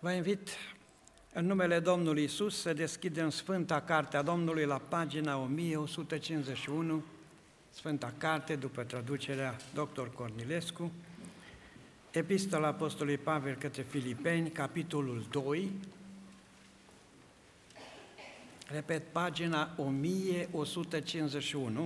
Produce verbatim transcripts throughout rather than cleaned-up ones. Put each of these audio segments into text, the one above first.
Vă invit în numele Domnului Iisus să deschidem Sfânta Carte a Domnului la pagina o mie o sută cincizeci și unu, Sfânta Carte după traducerea doctor Cornilescu, Epistola Apostolului Pavel către Filipeni, capitolul doi, repet, pagina o mie o sută cincizeci și unu,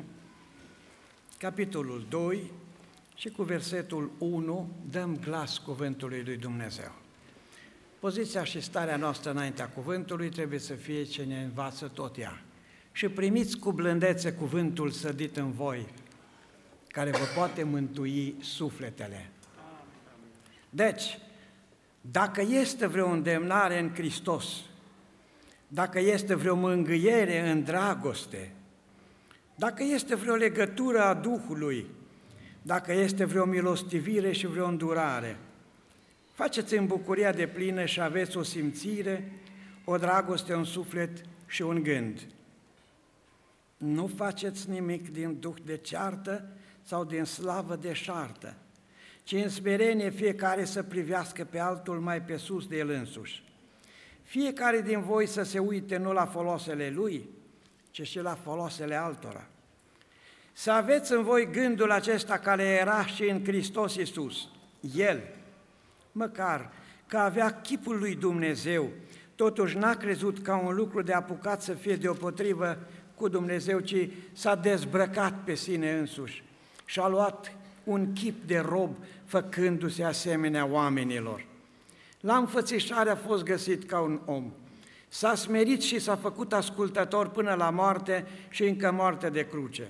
capitolul doi, și cu versetul unu dăm glas cuvântului lui Dumnezeu. Poziția și starea noastră înaintea cuvântului trebuie să fie ce ne învață tot ea. Și primiți cu blândețe cuvântul sădit în voi, care vă poate mântui sufletele. Deci, dacă este vreo îndemnare în Hristos, dacă este vreo mângâiere în dragoste, dacă este vreo legătură a Duhului, dacă este vreo milostivire și vreo îndurare, faceți în bucuria deplină și aveți o simțire, o dragoste, un suflet și un gând. Nu faceți nimic din duh de ceartă sau din slavă de șartă, ci în smerenie fiecare să privească pe altul mai pe sus de el însuși. Fiecare din voi să se uite nu la folosele lui, ci și la folosele altora. Să aveți în voi gândul acesta care era și în Hristos Iisus. El, măcar că avea chipul lui Dumnezeu, totuși n-a crezut ca un lucru de apucat să fie deopotrivă cu Dumnezeu, ci s-a dezbrăcat pe sine însuși și a luat un chip de rob, făcându-se asemenea oamenilor. La înfățișare a fost găsit ca un om. S-a smerit și s-a făcut ascultător până la moarte și încă moarte de cruce.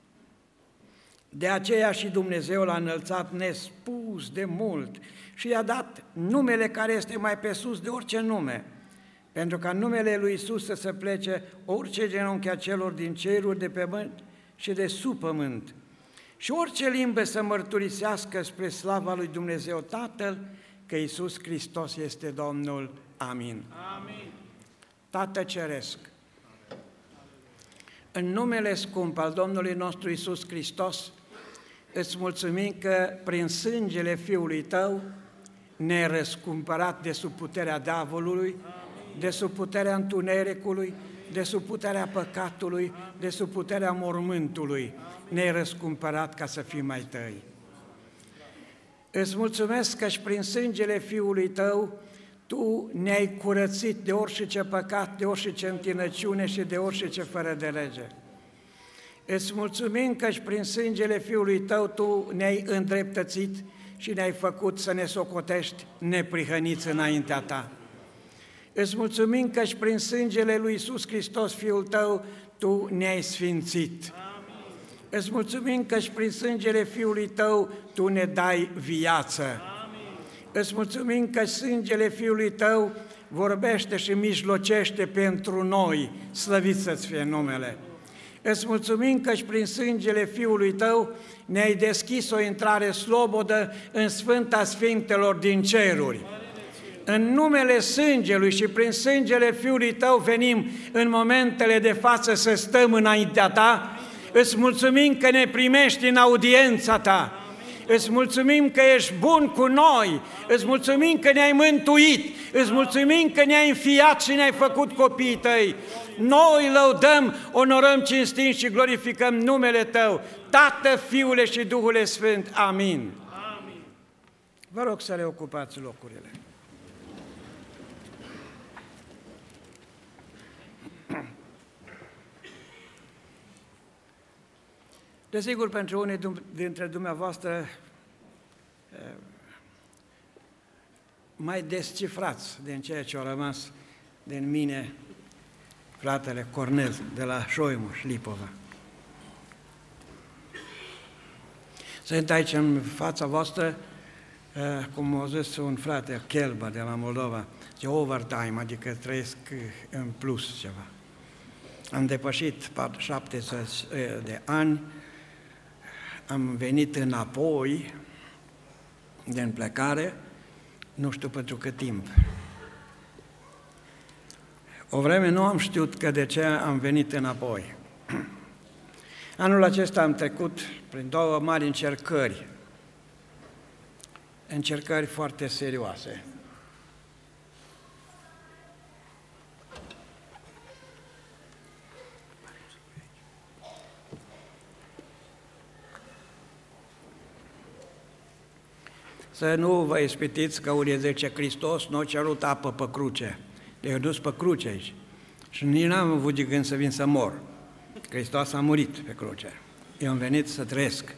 De aceea și Dumnezeu l-a înălțat nespus de mult și i-a dat numele care este mai pe sus de orice nume, pentru ca numele lui Iisus să se plece orice genunchi a celor din ceruri, de pe pământ și de sub pământ, și orice limbă să mărturisească spre slava lui Dumnezeu Tatăl că Iisus Hristos este Domnul. Amin. Amin. Tată Ceresc, în numele scump al Domnului nostru Iisus Hristos, îți mulțumim că prin sângele Fiului Tău ne-ai răscumpărat de sub puterea diavolului, de sub puterea întunericului, de sub puterea păcatului, de sub puterea mormântului. Ne-ai răscumpărat ca să fim mai Tăi. Îți mulțumesc că și prin sângele Fiului Tău Tu ne-ai curățit de orice păcat, de orice întinăciune și de orice fără de lege. Îți mulțumim că și prin sângele Fiului Tău Tu ne-ai îndreptățit și ne-ai făcut să ne socotești neprihăniți înaintea Ta. Îți mulțumim că și prin sângele lui Iisus Hristos, Fiul Tău, Tu ne-ai sfințit. Amin. Îți mulțumim că și prin sângele Fiului Tău Tu ne dai viață. Amin. Îți mulțumim că sângele Fiului Tău vorbește și mijlocește pentru noi, slăvit să-ți fie numele. Îți mulțumim că și prin sângele Fiului Tău ne-ai deschis o intrare slobodă în Sfânta Sfintelor din ceruri. În numele sângelui și prin sângele Fiului Tău venim în momentele de față să stăm înaintea Ta. Îți mulțumim că ne primești în audiența Ta. Îți mulțumim că ești bun cu noi, îți mulțumim că ne-ai mântuit, îți mulțumim că ne-ai înfiat și ne-ai făcut copiii Tăi. Noi lăudăm, onorăm, cinstim și glorificăm numele Tău, Tată, Fiule și Duhule Sfânt. Amin. Amin. Vă rog să reocupați locurile. Desigur, pentru unii dintre dumneavoastră mai descifrați din ceea ce a rămas din mine fratele Cornel de la Șoimuș, Lipova. Sunt aici în fața voastră, cum a zis un frate, Chelba de la Moldova, ce overtime, adică trăiesc în plus ceva. Am depășit șaptezeci de ani, am venit înapoi din plecare, nu știu pentru cât timp. O vreme nu am știut că de ce am venit înapoi. Anul acesta am trecut prin două mari încercări, încercări foarte serioase. Să nu vă ispitiți că unii zice, Hristos nu a cerut apă pe cruce. Le-a dus pe cruce aici. Și nici n-am avut de gând să vin să mor. Hristos a murit pe cruce. Eu am venit să trăiesc.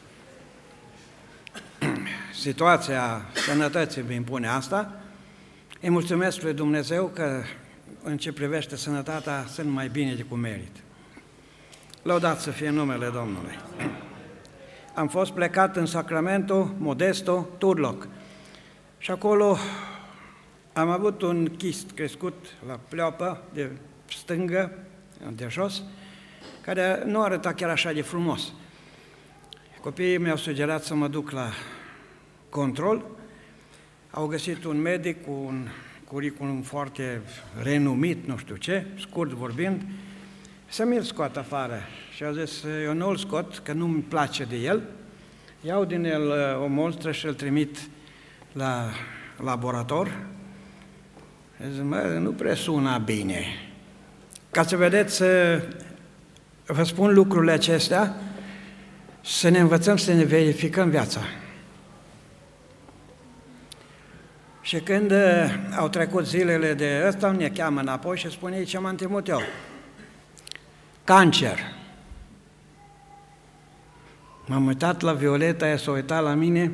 Situația sănătății îmi impune asta. Îi mulțumesc lui Dumnezeu că în ce privește sănătatea sunt mai bine de cum merit. Lăudat să fie numele Domnului. Am fost plecat în Sacramento, Modesto, Turloc și acolo am avut un chist crescut la pleoapă de stângă, de jos, care nu arăta chiar așa de frumos. Copiii mi-au sugerat să mă duc la control, au găsit un medic cu un curriculum foarte renumit, nu știu ce, scurt vorbind, să mi-l scot afară. Și au zis, eu nu-l scot, că nu-mi place de el, iau din el o monstră și îl trimit la laborator. Zic, mă, nu prea sună bine. Ca să vedeți, vă spun lucrurile acestea, să ne învățăm să ne verificăm viața. Și când au trecut zilele de ăsta, ne cheamă înapoi și spune, ce m-am temut eu? Cancer. M-am uitat la Violeta, ea s-a uitat la mine,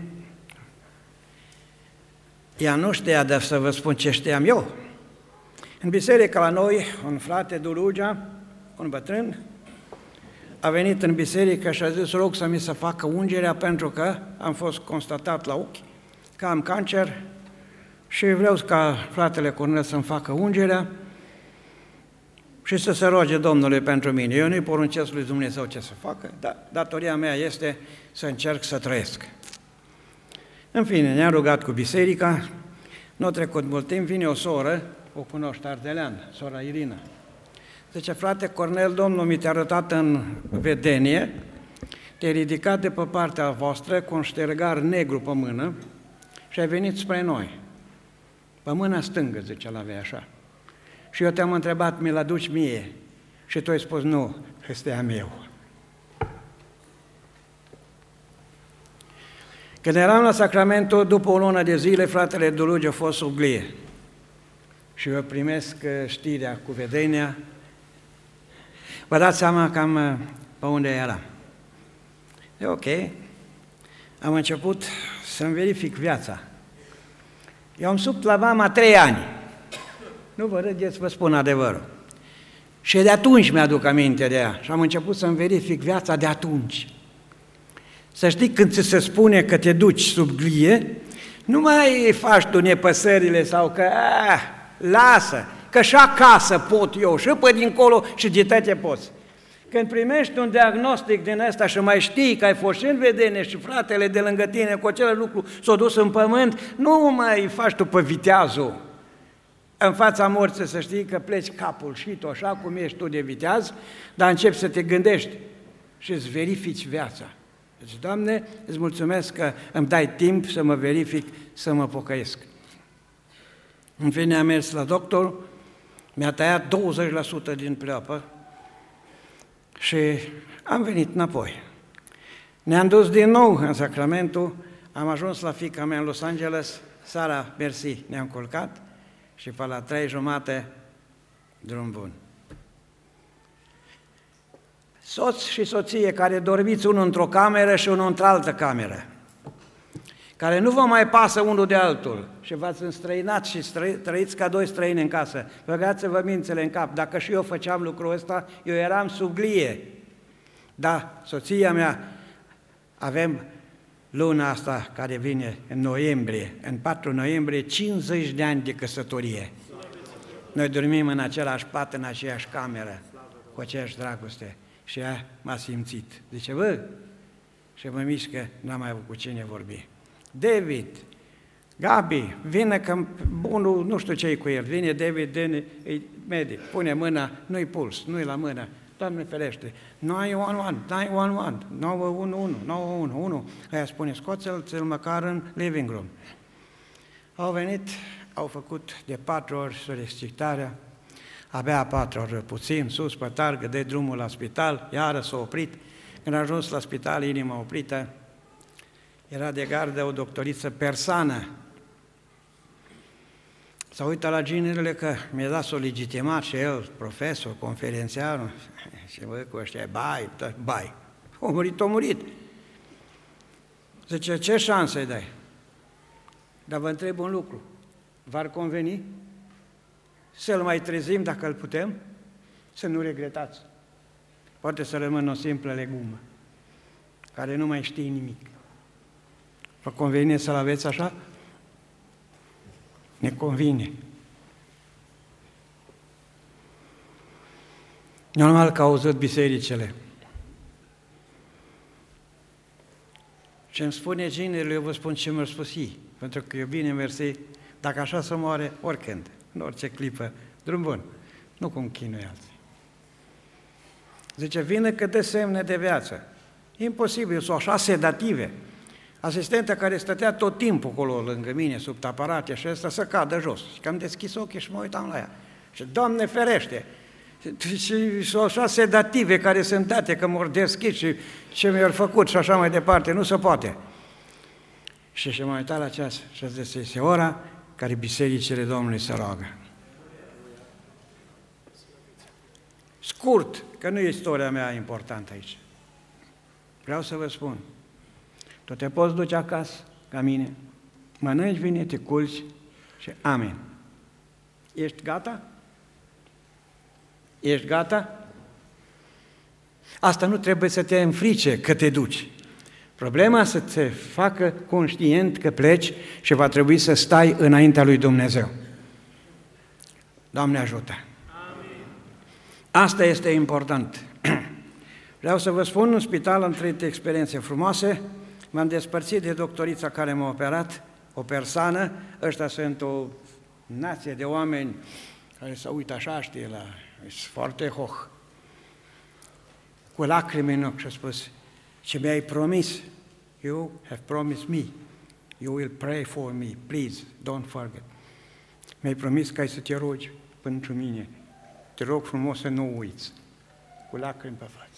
ea nu știa de să vă spun ce știam eu. În biserică la noi, un frate Durugea, un bătrân, a venit în biserică și a zis, rog să mi se facă ungerea pentru că am fost constatat la ochi că am cancer și vreau ca fratele Cornel să-mi facă ungerea și să se roage Domnului pentru mine. Eu nu-i poruncesc lui Dumnezeu ce să facă, dar datoria mea este să încerc să trăiesc. În fine, ne-am rugat cu biserica, nu a trecut mult timp, vine o soră, o cunoaște Ardelean, sora Irina. Zice, frate Cornel, Domnul mi te-a arătat în vedenie, te-ai ridicat de pe partea voastră cu un ștergar negru pe mână și ai venit spre noi. Pe mâna stângă, zice, l-avea așa. Și eu te-am întrebat, mi-l aduci mie? Și tu ai spus, nu, este a meu. Când eram la Sacramento, după o lună de zile, fratele Dulugiu a fost sub glie. Și eu primesc știrea cu vedenia. Vă dați seama cam pe unde era. E ok. Am început să-mi verific viața. Eu am sub la mama trei ani. Nu vă râdeți, vă spun adevărul. Și de atunci mi-aduc aminte de ea și am început să-mi verific viața de atunci. Să știi, când ți se spune că te duci sub glie, nu mai faci tu nepăsările sau că, ah, lasă, că și acasă pot eu, și pe dincolo și de toate poți. Când primești un diagnostic din ăsta și mai știi că ai fost și în vedenie și fratele de lângă tine cu acel lucru s-a dus în pământ, nu mai faci tu pe viteazul. În fața morții să știi că pleci capul și tu, așa cum ești tu de viteaz, dar începi să te gândești și îți verifici viața. Deci, Doamne, îți mulțumesc că îmi dai timp să mă verific, să mă pocăiesc. În fine, am mers la doctor, mi-a tăiat douăzeci la sută din pleoapă și am venit înapoi. Ne-am dus din nou în Sacramento, am ajuns la fiica mea în Los Angeles, Sara, mersi, ne-am culcat și pe la trei jumate, drum bun. Soț și soție care dormiți unul într-o cameră și unul într-altă cameră, care nu vă mai pasă unul de altul și v-ați înstrăinat și străi, trăiți ca doi străini în casă, băgați-vă mințele în cap, dacă și eu făceam lucrul ăsta, eu eram sub glie. Da, soția mea, avem luna asta care vine în noiembrie, în patru noiembrie, cincizeci de ani de căsătorie. Noi dormim în același pat, în aceeași cameră, cu aceeași dragoste. Și ea m-a simțit. Zice, bă, și mă mișcă, n-am mai avut cu cine vorbi. David, Gabi, vine că bunul, nu știu ce-i cu el, vine David, vine, e medic, pune mâna, nu-i puls, nu-i la mână, Doamne ferește, nouă unu unu, nouă unu unu, nouă unu unu, nouă unu unu, aia spune, scoți-l, ți-l măcar în living room. Au venit, au făcut de patru ori solicitarea, abia a patru ori puțin, sus pe targă, de drumul la spital, iară s-a oprit. Când a ajuns la spital, inima oprită, Era de gardă o doctoriță persană. S-a uitat la ginerile că mi-a dat o legitimat și el, profesor, conferențiar, și bă, cu ăștia, bai, bai. O murit, o murit. Zice, ce șansă îi dai? Dar vă întreb un lucru, v-ar conveni să-l mai trezim dacă îl putem? Să nu regretați. Poate să rămână o simplă legumă, care nu mai știe nimic. Vă convine să-l aveți așa? Ne convine. Normal că au auzit bisericile. Și îmi spune ginerele, eu vă spun ce mi-au spus ei, pentru că eu bine mersi, dacă așa să moare, oricând, în orice clipă, drum bun, nu cum chinuie alții. Zice, vină că dă semne de viață. Imposibil, sunt așa sedative. Asistenta care stătea tot timpul acolo lângă mine, sub aparate și ăsta, să cadă jos. Și că am deschis ochii și mă uitam la ea. Și, Doamne ferește! Și sunt așa sedative care sunt date, că m-au deschis și ce mi-au făcut și așa mai departe, nu se poate. Și și m-am uitat la ceas și a zis, este ora care bisericile Domnului se roagă. Scurt, că nu e istoria mea importantă aici. Vreau să vă spun, tu te poți duce acasă, ca mine, mănânci bine, te culci și amin. Ești gata? Ești gata? Asta nu trebuie să te înfrice că te duci. Problema să te facă conștient că pleci și va trebui să stai înaintea lui Dumnezeu. Doamne ajută! Amin. Asta este important. Vreau să vă spun, în spital am trăit experiențe frumoase, m-am despărțit de doctorița care m-a operat, o persoană, ăștia sunt o nație de oameni care se uită așa, știe, la, e foarte hoh. Cu lacrimi în ochi și a spus, ce mi-ai promis, you have promised me, you will pray for me, please, don't forget. Mi-ai promis că ai să te rogi pentru mine, te rog frumos să nu uiți, cu lacrimi pe față.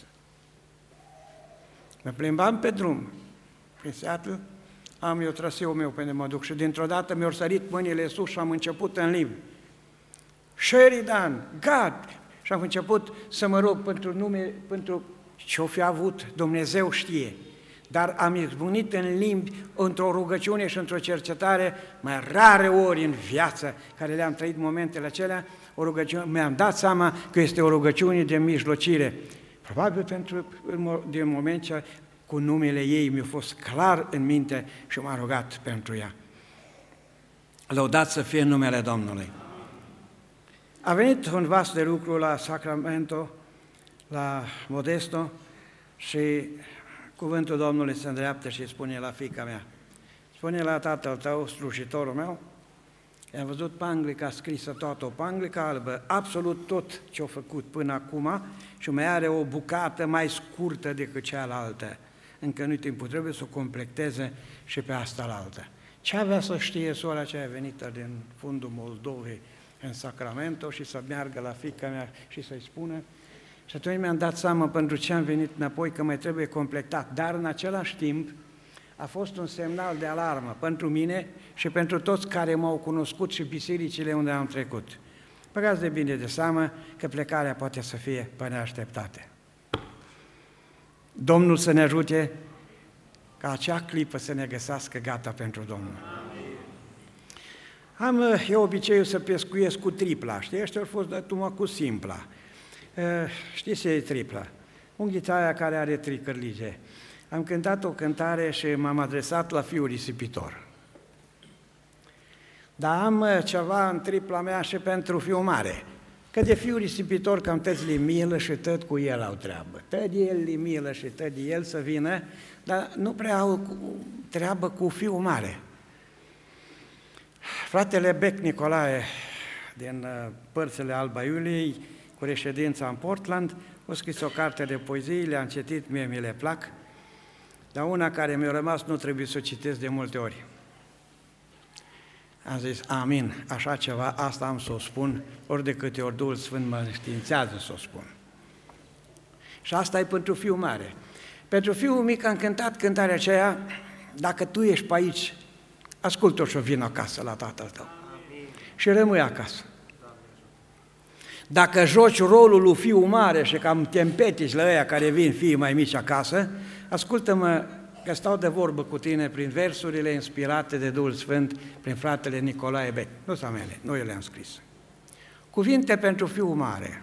Mă plimbam pe drum, prin Seattle, am eu traseul meu până mă duc și dintr-o dată mi-au sărit mâinile sus și am început în limbi. Sheridan, God! Și am început să mă rog pentru nume, pentru ce-o fi avut, Dumnezeu știe. Dar am izbunit în limbi, într-o rugăciune și într-o cercetare, mai rare ori în viață, care le-am trăit momentele acelea, o rugăciune, mi-am dat seama că este o rugăciune de mijlocire. Probabil pentru, din moment ce cu numele ei mi-a fost clar în minte și m-a rugat pentru ea. Lăudat să fie numele Domnului. A venit un vas de lucru la Sacramento, la Modesto, și cuvântul Domnului se îndreaptă și spune la fiica mea, spune la tatăl tău, slujitorul meu, am văzut panglica scrisă toată, o panglică albă, absolut tot ce-a făcut până acum și mai are o bucată mai scurtă decât cealaltă. Încă nu-i timpul, trebuie să o completeze și pe asta la altă. Ce avea să știe sora aceea venită din fundul Moldovei în Sacramento și să meargă la fiica mea și să-i spună? Și atunci mi-am dat seama pentru ce am venit înapoi, că mai trebuie completat, dar în același timp a fost un semnal de alarmă pentru mine și pentru toți care m-au cunoscut și bisericile unde am trecut. Băgați de bine de seamă că plecarea poate să fie pe neașteptate. Domnul să ne ajute ca acea clipă să ne găsească gata pentru Domnul. Am eu obiceiul să pescuiesc cu tripla, știi? Ăștia au fost dătumă cu simpla. Știți ce e tripla? Unghița aia care are trei cărlige. Am cântat o cântare și m-am adresat la fiul risipitor. Dar am ceva în tripla mea și pentru fiul mare, că de fiul risipitor cam tăți li milă și tot cu el au treabă. Tot de el li milă și tot de el să vină, dar nu prea au treabă cu fiul mare. Fratele Bec Nicolae, din părțile Alba Iuliei, cu reședința în Portland, a scris o carte de poezii, le-am citit, mie mi le plac, dar una care mi-a rămas nu trebuie să o citesc de multe ori. Am zis, amin, așa ceva, asta am să o spun, ori de câte ori Duhul Sfânt mă științează să o spun. Și asta e pentru fiul mare. Pentru fiul mic am cântat cântarea aceea, dacă tu ești pe aici, ascultă-o și vină acasă la tatăl tău. Amin. Și rămâi acasă. Dacă joci rolul lui fiu mare și cam te împetici la ăia care vin fiii mai mici acasă, ascultă-mă că stau de vorbă cu tine prin versurile inspirate de Duhul Sfânt prin fratele Nicolae Beck. Nu sunt mele, noi le-am scris. Cuvinte pentru fiul mare.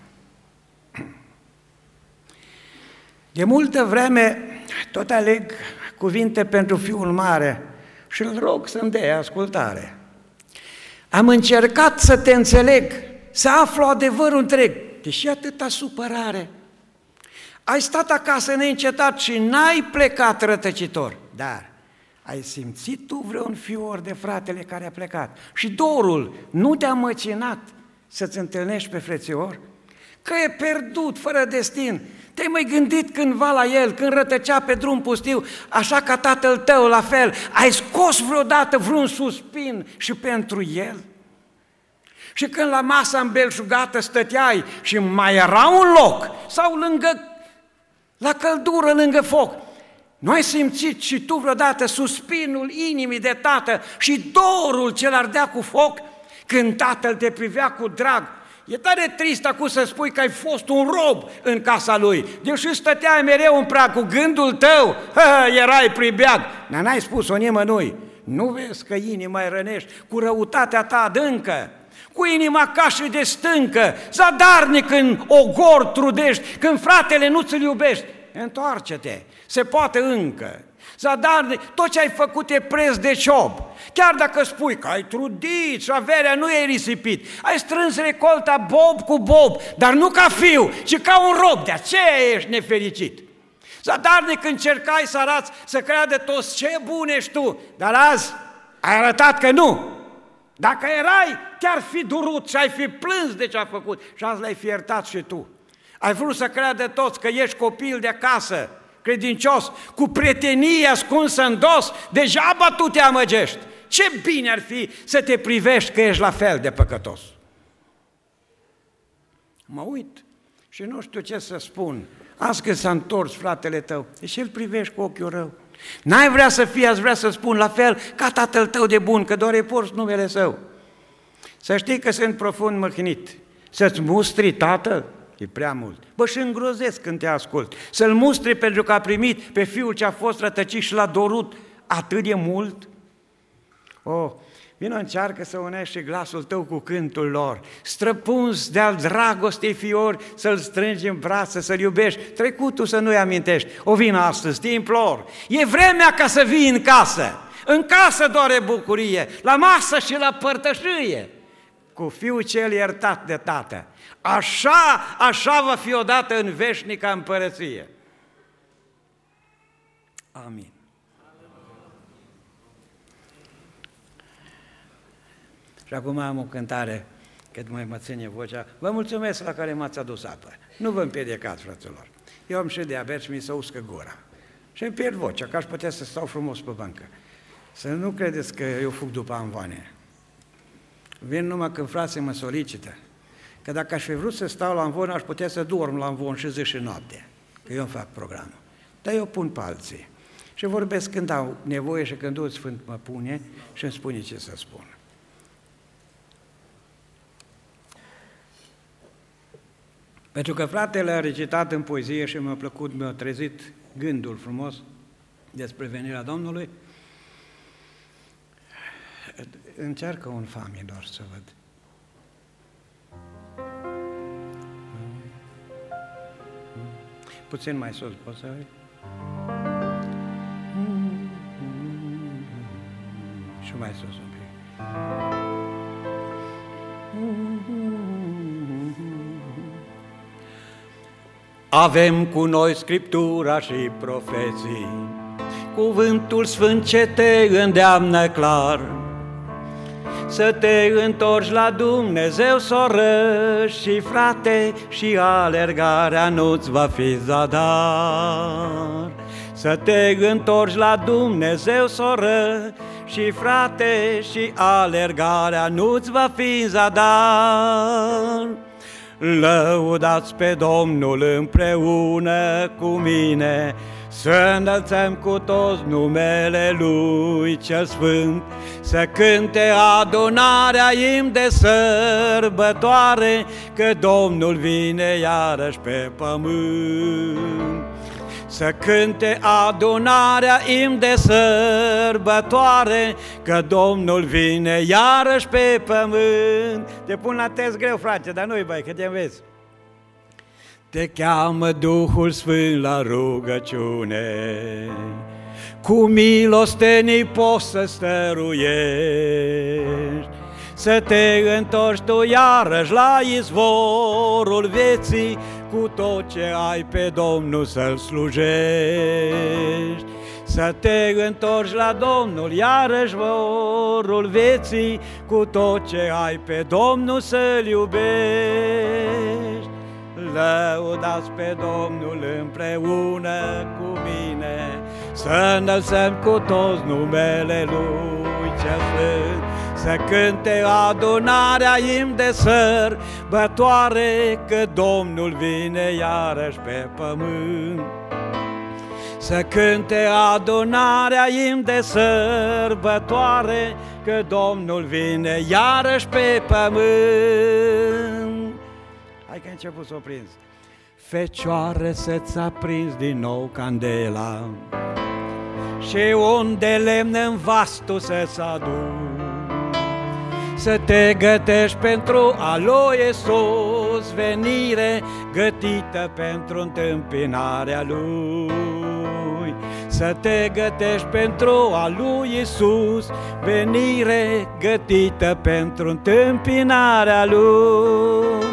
De multă vreme tot aleg cuvinte pentru fiul mare și îl rog să-mi dea ascultare. Am încercat să te înțeleg, să aflu adevărul întreg, deși atâta supărare. Ai stat acasă neîncetat și n-ai plecat rătăcitor, dar ai simțit tu vreun fior de fratele care a plecat și dorul nu te-a măcinat să-ți întâlnești pe frățior? Că e pierdut, fără destin. Te-ai mai gândit cândva la el, când rătăcea pe drum pustiu, așa ca tatăl tău, la fel, ai scos vreodată vreun suspin și pentru el? Și când la masa îmbelșugată stăteai și mai era un loc sau lângă, la căldură, lângă foc, nu ai simțit și tu vreodată suspinul inimii de tată și dorul ce-l ardea cu foc când tatăl te privea cu drag? E tare trist acum să spui că ai fost un rob în casa lui, deși stăteai mereu în prag cu gândul tău, hă, erai pribeag, dar n-ai spus-o nimănui. Nu vezi că inima îi rănești cu răutatea ta adâncă, cu inima ca și de stâncă, zadarnic în ogor trudești, când fratele nu ți-l iubești? Întoarce-te, se poate încă. Zadarnic, tot ce ai făcut e preț de ciob. Chiar dacă spui că ai trudit și averea nu e risipit, ai strâns recolta bob cu bob, dar nu ca fiu, ci ca un rob, de aceea ești nefericit. Zadarnic încercai să arăți, să creadă toți ce bun ești tu, dar azi ai arătat că nu. Dacă erai, te-ar fi durut și ai fi plâns de ce a făcut și azi l-ai fi iertat și tu. Ai vrut să creadă toți că ești copil de acasă, credincios, cu prietenie ascunsă în dos, degeaba tu te amăgești. Ce bine ar fi să te privești că ești la fel de păcătos. Mă uit și nu știu ce să spun. Azi că s-a întors fratele tău, și îl privești cu ochiul rău. N-ai vrea să fii, ați vrea să spun la fel ca tatăl tău de bun, că doar îi porți numele său. Să știi că sunt profund măhnit. Să-ți mustri tatăl? E prea mult. Bă, și îngrozesc când te ascult. Să-l mustri pentru că a primit pe fiul ce a fost rătăcit și l-a dorut atât de mult? Oh, vino încearcă să unești și glasul tău cu cântul lor. Străpuns de-al dragostei fiori, să-l strângi în brațe, să-l iubești. Trecutul să nu-i amintești. O vină astăzi, te implor. E vremea ca să vii în casă. În casă doare bucurie, la masă și la părtășie, cu fiul cel iertat de tată. Așa, așa va fi odată în veșnica împărăție. Amin. Și acum am o cântare, cât mai mă ține vocea. Vă mulțumesc la care m-ați adus apă. Nu vă împiedicați, fraților. Eu am și diabet și mi se uscă gura. Și îmi pierd vocea, că aș putea să stau frumos pe bancă. Să nu credeți că eu fug după amvoane. Vin numai când frații mă solicită. Că dacă aș fi vrut să stau la amvon, aș putea să dorm la amvon și zi și noapte, că eu îmi fac programul. Dar eu pun pe alții și vorbesc când au nevoie și când Duhul Sfânt mă pune și îmi spune ce să spun. Pentru că fratele a recitat în poezie și mi-a plăcut, mi-a trezit gândul frumos despre venirea Domnului, încearcă un fami doar să văd. Puțin mai sus, poți să vezi? Și mai sus un pic. Avem cu noi Scriptura și profeții, cuvântul sfânt ce te îndeamnă clar să te întorci la Dumnezeu, soră și frate, și alergarea nu-ți va fi zadar. Să te întorci la Dumnezeu, soră și frate, și alergarea nu-ți va fi zadar. Lăudați pe Domnul împreună cu mine, Să înălțăm cu toți numele Lui cel Sfânt, să cânte adunarea imn de sărbătoare, că Domnul vine iarăși pe pământ. Să cânte adunarea imn de sărbătoare, că Domnul vine iarăși pe pământ. Te pun la test greu, frate, dar nu-i bai, că te înveți. Te cheamă Duhul Sfânt la rugăciune, cu milostenii poți să stăruiești, să te întorci tu iarăși la izvorul vieții, cu tot ce ai pe Domnul să-L slujești. Să te întorci la Domnul iarăși vorul vieții, cu tot ce ai pe Domnul să-L iubești. Lăudați pe Domnul împreună cu mine, să înălțăm cu toți numele Lui cel Sfânt, să cânte adunarea imn de sărbătoare, că Domnul vine iarăși pe pământ. Să cânte adunarea imn de sărbătoare, că Domnul vine iarăși pe pământ. Hai că a început să o prins. Fecioară, să-ți aprins din nou candela, și un de lemn în vas tu să-ți aduci, să te gătești pentru a lui Iisus venire, gătită pentru întâmpinarea Lui. Să te gătești pentru a lui Iisus venire, gătită pentru întâmpinarea Lui.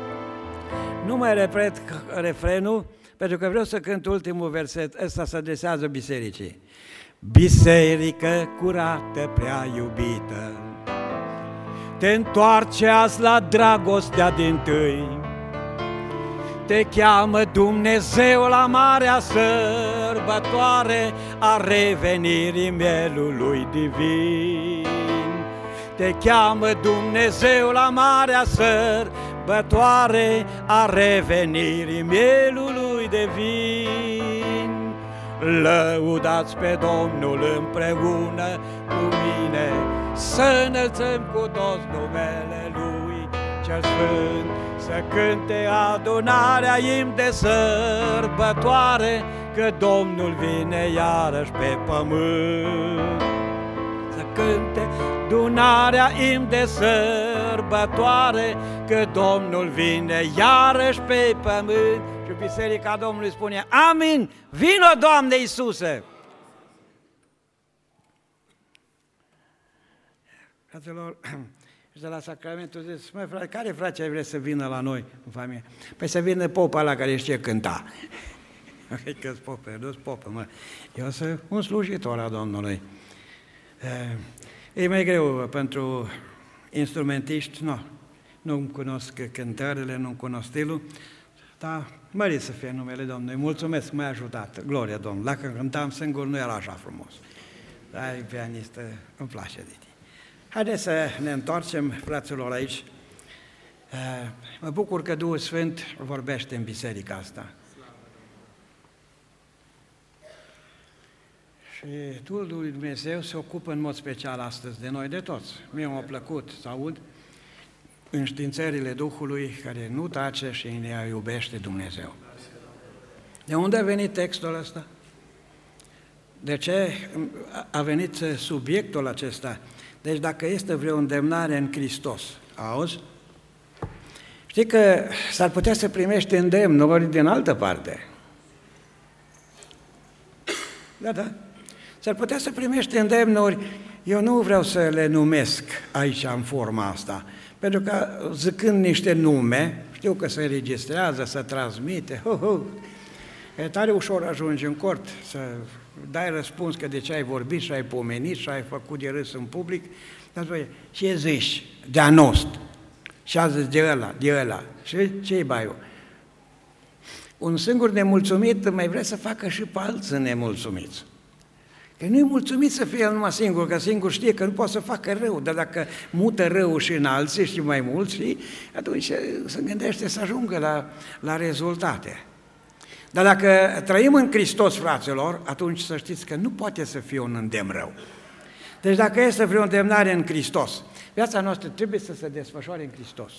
Nu mai repet refrenul, pentru că vreau să cânt ultimul verset. Ăsta se adresează bisericii. Biserică curată, prea iubită, te întoarce azi la dragostea dintâi. Te cheamă Dumnezeu la marea sărbătoare a revenirii mielului divin. Te cheamă Dumnezeu la marea sărbătoare a revenirii mielului de vin. Lăudați pe Domnul împreună cu mine, să înălțăm cu toți numele Lui cel Sfânt, să cânte adunarea imn de sărbătoare, că Domnul vine iarăși pe pământ. Să cânte adunarea imn de sărbătoare, că Domnul vine iarăși pe pământ. Și Biserica Domnului spune: Amin! Vino, Doamne Iisuse! Fratelor, și de la sacramentul zis: măi, frate, care frate ai vrea să vină la noi în familie? Păi să vină popa ăla care știe cânta. Că-s pope, nu-s popă, mă. Eu sunt un slujitor al Domnului. E mai greu pentru instrumentiști, nu, nu cunosc cântările, nu cunosc stilul, dar mărit să fie numele Domnului. Mulțumesc, m-ai ajutat, gloria Domnului. Dacă cântam singur, nu era așa frumos. Dar pianistă, îmi place de tine. Haideți să ne întoarcem, fraților, aici. Mă bucur că Duhul Sfânt vorbește în biserica asta. Și Duhul lui Dumnezeu se ocupă în mod special astăzi de noi, de toți. Mie m-a plăcut să aud înștiințările Duhului care nu tace și ne iubește Dumnezeu. De unde a venit textul ăsta? De ce a venit subiectul acesta? Deci dacă este vreo îndemnare în Hristos, auzi? Știi că s-ar putea să primești îndemnuri din altă parte. Da, da. S-ar putea să primești îndemnuri, eu nu vreau să le numesc aici în forma asta, pentru că zicând niște nume, știu că se înregistrează, se transmite, ho, ho, e tare ușor ajungi în cort să dai răspuns că de ce ai vorbit și ai pomenit și ai făcut de râs în public, dar spune, ce zici de-a nostru? Și a zis de ăla, de ăla. Și ce-i baiul? Un singur nemulțumit mai vrea să facă și pe alții nemulțumiți. Că nu-i mulțumit să fie numai singur, că singur știe că nu poate să facă rău, dar dacă mută rău și în alții și mai mulți, atunci se gândește să ajungă la, la rezultate. Dar dacă trăim în Hristos, fraților, atunci să știți că nu poate să fie un îndemn rău. Deci dacă este vreo îndemnare în Hristos, viața noastră trebuie să se desfășoare în Hristos.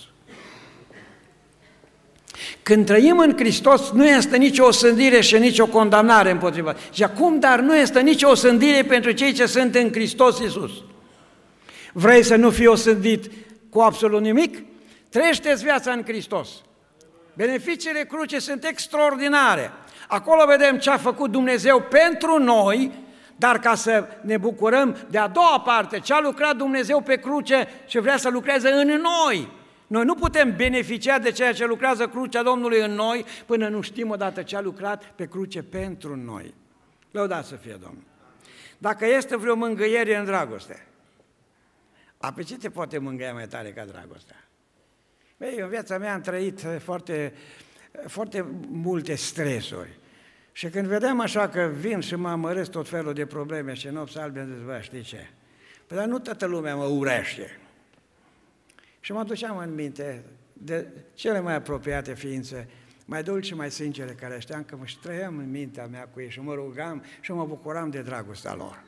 Când trăim în Hristos, nu este nicio osândire și nicio condamnare împotriva. Și acum, dar nu este nicio osândire pentru cei ce sunt în Hristos Iisus. Vrei să nu fii osândit cu absolut nimic? Trăiește-ți viața în Hristos. Beneficiile crucii sunt extraordinare. Acolo vedem ce a făcut Dumnezeu pentru noi, dar ca să ne bucurăm de a doua parte, ce a lucrat Dumnezeu pe cruce și vrea să lucreze în noi. Noi nu putem beneficia de ceea ce lucrează crucea Domnului în noi până nu știm odată ce a lucrat pe cruce pentru noi. Lăudați să fie Domnul. Dacă este vreo mângâiere în dragoste, a, pe ce te poate mângâia mai tare ca dragostea? Băi, în viața mea am trăit foarte, foarte multe stresuri. Și când vedeam așa că vin și mă amăresc tot felul de probleme și nopți albe, am zis, bă, știi ce? Păi, dar nu toată lumea mă urește. Și mă duceam în minte de cele mai apropiate ființe, mai dulci și mai sincere, care știam că mă trăiam în mintea mea cu ei și mă rugam și mă bucuram de dragostea lor.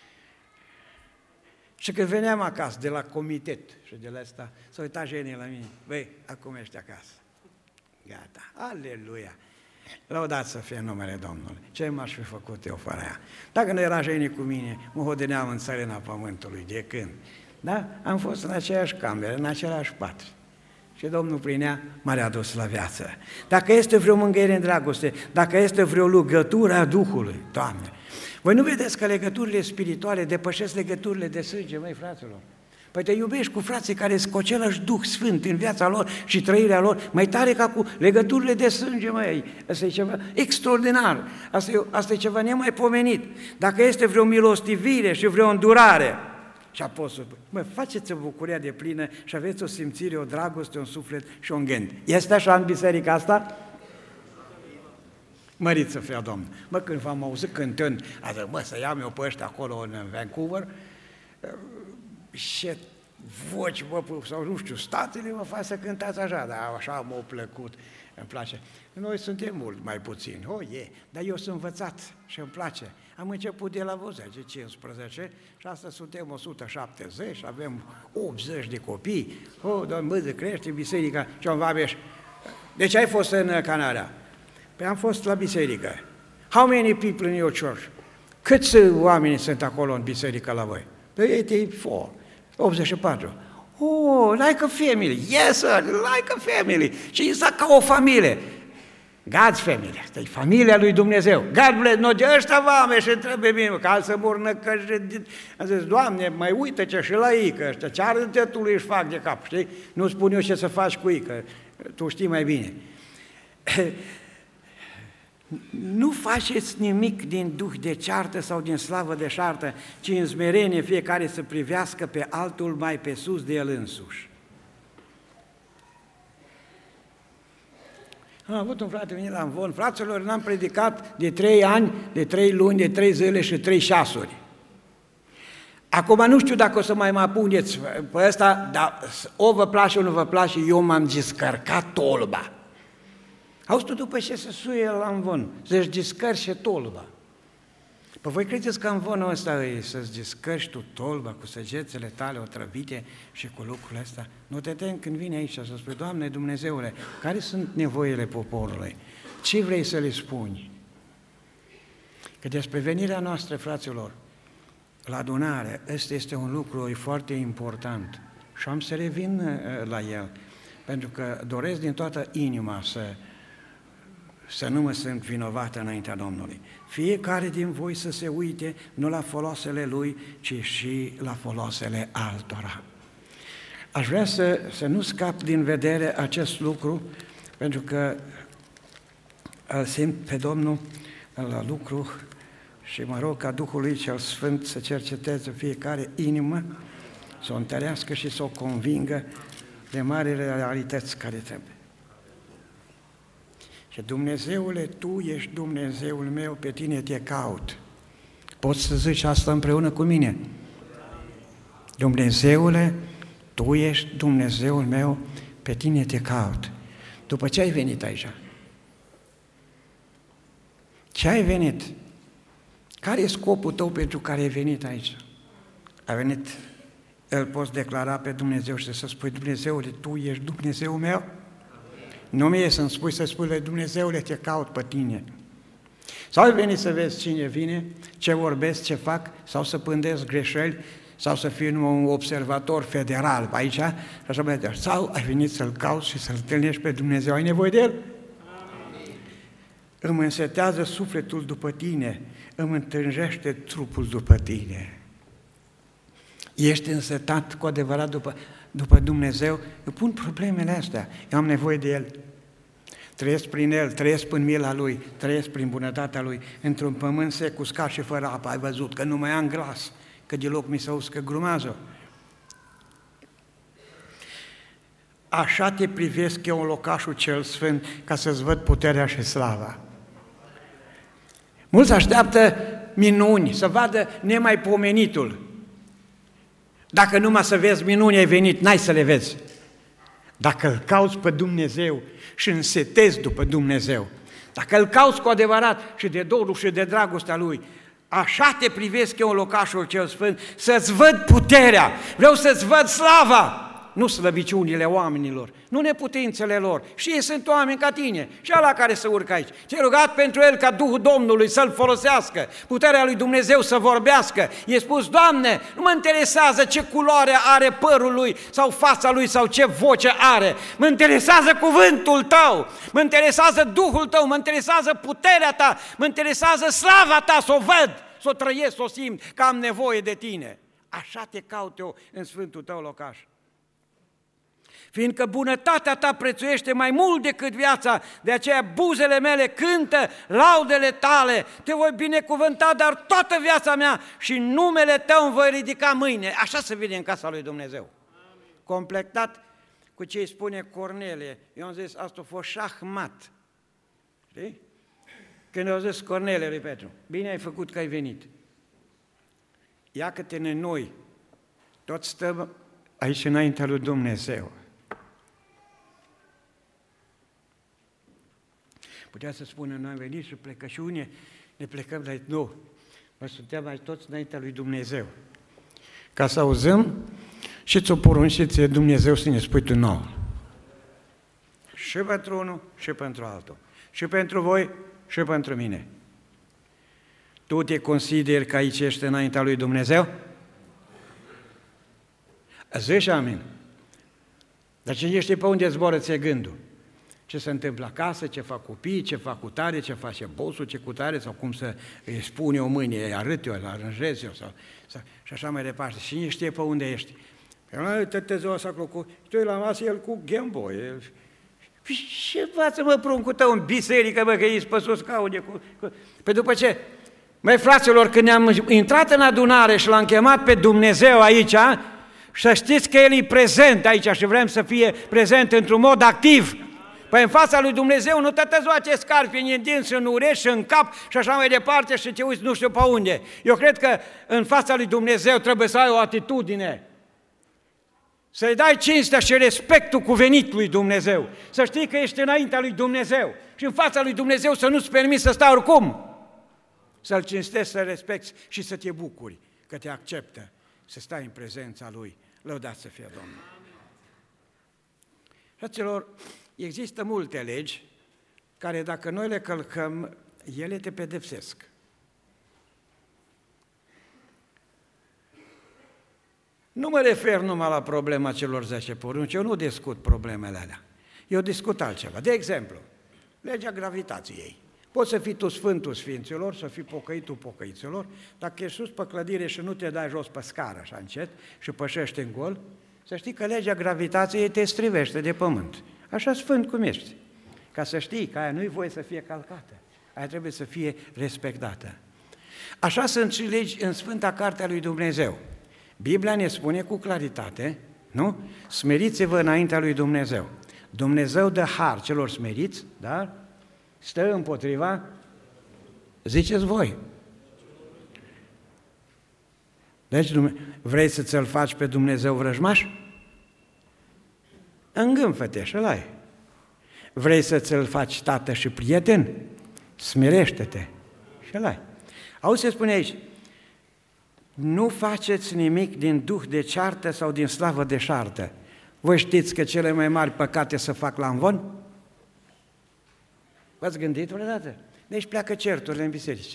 Și când veneam acasă, de la comitet și de la asta, s-a uitat jenii la mine, băi, acum ești acasă. Gata, aleluia! Lăudați să fie numele Domnului. Ce m-aș fi făcut eu fără ea? Dacă nu era jenii cu mine, mă hodineam în țărina pământului, de când? Da? Am fost în aceeași cameră, în același pat. Și Domnul prin ea m-a readus la viață. Dacă este vreo mângâiere în dragoste, dacă este vreo legătură a Duhului, Doamne, voi nu vedeți că legăturile spirituale depășesc legăturile de sânge, măi, fraților? Păi te iubești cu frații care sunt cu același Duh Sfânt în viața lor și trăirea lor, mai tare ca cu legăturile de sânge, măi. Asta e ceva extraordinar, asta e, asta e ceva nemaipomenit. Dacă este vreo milostivire și vreo îndurare, și apostolul, mă, faceți o bucuria de plină și aveți o simțire, o dragoste, un suflet și un gând. Este așa în biserica asta? Mărit să fie Domnul. Mă, când v-am auzit cântând, a zis, mă, să iau eu pe ăștia acolo în Vancouver, și voci, mă, sau nu știu, statele mă fac să cântați așa, dar așa m-a plăcut, îmi place. Noi suntem mult mai puțini, oh, e, dar eu sunt învățat și îmi place. Am început de la zece cincisprezece și asta suntem o sută șaptezeci, avem optzeci de copii, oh, dar mă, de crește biserica, și am Vabeș. Deci ai fost în Canada? Păi am fost la biserică. How many people in your church? Câți oameni sunt acolo în biserică la voi? Păi optzeci și patru. optzeci și patru. Oh, like a family. Yes, sir, like a family. Și exact ca o familie. God's family. Asta e familia lui Dumnezeu. God bless. No, de ăștia vame și trebuie bine, că alții mor năcăși. Am zis, Doamne, mai uită-ce și la ei, că ăștia ce arătă tu își fac de cap, știi? Nu spun eu ce să faci cu ei, că tu știi mai bine. Nu faceți nimic din duh de ceartă sau din slavă de șartă, ci în smerenie fiecare să privească pe altul mai pe sus de el însuși. Am avut un frate venit la Amvon, fraților, n-am predicat de trei ani, de trei luni, de trei zile și trei șasuri. Acum nu știu dacă o să mai mă apuneți pe ăsta, dar o vă place, o nu vă place, eu m-am descărcat tolba. Auzi tu după ce se suie la Amvon, să-și descărce tolba. Păi voi credeți că Amvonul ăsta e să-ți descărci tu tolba cu săgețele tale otrăvite și cu lucrurile astea? Nu te temi când vine aici să spui, Doamne Dumnezeule, care sunt nevoile poporului? Ce vrei să le spuni? Că despre venirea noastră, fraților, la adunare, ăsta este un lucru foarte important și am să revin la el, pentru că doresc din toată inima să să nu mă sunt vinovat înaintea Domnului. Fiecare din voi să se uite nu la foloasele lui, ci și la foloasele altora. Aș vrea să, să nu scap din vedere acest lucru, pentru că îl simt pe Domnul la lucru și mă rog ca Duhul lui cel Sfânt să cerceteze fiecare inimă, să o întărească și să o convingă de marile realități care trebuie. Și Dumnezeule, Tu ești Dumnezeul meu, pe Tine te caut. Poți să zici asta împreună cu mine? Dumnezeule, Tu ești Dumnezeul meu, pe Tine te caut. După ce ai venit aici? Ce ai venit? Care e scopul tău pentru care ai venit aici? Ai venit, îl poți declara pe Dumnezeu și să spui, Dumnezeule, Tu ești Dumnezeul meu? Nu mie să-mi spui, să spui lui Dumnezeule, te caut pe tine. Sau ai venit să vezi cine vine, ce vorbesc, ce fac, sau să pândesc greșeli, sau să fii un observator federal aici, și așa mai departe. Sau ai venit să-L cauți și să-L întâlnești pe Dumnezeu, ai nevoie de El? Amin. Îmi însetează sufletul după tine, îmi întânjește trupul după tine. Ești însetat cu adevărat după, după Dumnezeu? Eu pun problemele astea, eu am nevoie de El. Trăiesc prin El, trăiesc în mila Lui, trăiesc prin bunătatea Lui, într-un pământ sec, uscat și fără apă, ai văzut că nu mai am glas, că deloc mi se uscă grumazul. Așa te privesc eu în locașul cel sfânt, ca să-ți văd puterea și slava. Mulți așteaptă minuni, să vadă nemaipomenitul. Dacă numai să vezi minuni ai venit, n-ai să le vezi. Dacă îl cauți pe Dumnezeu și însetezi după Dumnezeu, dacă îl cauți cu adevărat și de dorul și de dragostea Lui, așa te privesc eu în locașul cel sfânt, să-ți văd puterea, vreau să-ți văd slava, nu slăbiciunile oamenilor, nu neputințele lor. Și ei sunt oameni ca tine, și ala care se urcă aici. Te-ai rugat pentru el ca Duhul Domnului să-l folosească, puterea lui Dumnezeu să vorbească. I-ai spus, Doamne, nu mă interesează ce culoare are părul lui sau fața lui sau ce voce are. Mă interesează cuvântul Tău, mă interesează Duhul Tău, mă interesează puterea Ta, mă interesează slava Ta, să o văd, să o trăiesc, să o simt, că am nevoie de Tine. Așa te caut eu în sfântul Tău locaș. Fiindcă bunătatea Ta prețuiește mai mult decât viața, de aceea buzele mele cântă laudele Tale, Te voi binecuvânta, dar toată viața mea și numele Tău îmi voi ridica mâine. Așa se vine în casa lui Dumnezeu. Amin. Completat cu ce îi spune Cornelie. Eu am zis, asta a fost șahmat. Știi? Când au zis Cornelie lui Petru, bine ai făcut că ai venit. Ia-că-te-ne noi, toți stăm aici înaintea lui Dumnezeu. Putea să spună, noi am venit și plecă și unii, ne plecăm la nu. Noi suntem aici toți înaintea lui Dumnezeu. Ca să auzim și ți-o porunci ție Dumnezeu să ne spui tu nouă. Și pentru unul și pentru altul. Și pentru voi și pentru mine. Tu te consideri că aici ești înaintea lui Dumnezeu? Zici amin. Dar cine știe pe unde zboară ție gândul? Ce se întâmplă acasă, ce fac copiii, ce fac cu tare, ce face bosul, ce cu tare, sau cum să îi spune o mâine, îi arăt eu, îl aranjez eu, sau, sau, și așa mai departe. Și cine știe pe unde ești? Pe la tătăzeau așa cu, tu la masă, el cu Game Boy. El, ce față, mă, pruncul tău în biserică, mă, că ești pe sus caude. Cu, cu... Pe după ce? Măi, fraților, când ne-am intrat în adunare și l-am chemat pe Dumnezeu aici, și să știți că El e prezent aici și vrem să fie prezent într-un mod activ. Păi în fața lui Dumnezeu nu te tăzoace scarpini în dinți, în urechi, în cap și așa mai departe și te uiți nu știu pe unde. Eu cred că în fața lui Dumnezeu trebuie să ai o atitudine, să-i dai cinstea și respectul cuvenit lui Dumnezeu, să știi că ești înaintea lui Dumnezeu și în fața lui Dumnezeu să nu-ți permiți să stai oricum, să-L cinstești, să-L respecti și să te bucuri că te acceptă, să stai în prezența Lui. Lăudați să fie Domnul. Fraților, există multe legi care dacă noi le călcăm, ele te pedepsesc. Nu mă refer numai la problema celor zece porunci, eu nu discut problemele alea. Eu discut altceva. De exemplu, legea gravitației. Poți să fii tu Sfântul Sfinților, să fii pocăitul pocăiților, dacă ești sus pe clădire și nu te dai jos pe scară așa încet și pășești în gol, să știi că legea gravitației te strivește de pământ. Așa sfânt cum ești. Ca să știi că aia nu-i voie să fie calcată. Aia trebuie să fie respectată. Așa sunt și legi în Sfânta Cartea lui Dumnezeu. Biblia ne spune cu claritate, nu? Smeriți-vă înaintea lui Dumnezeu. Dumnezeu dă har celor smeriți, dar stă împotriva, ziceți voi. Deci vrei să ți-l faci pe Dumnezeu vrăjmaș? Îngânfă-te și ăla e. Vrei să ți-l faci tată și prieten? Smerește-te Și ăla. Auzi ce spune aici? Nu faceți nimic din duh de ceartă sau din slavă de șartă. Voi știți că cele mai mari păcate se fac la învon? V-ați gândit vreodată? Deci pleacă certurile în biserici.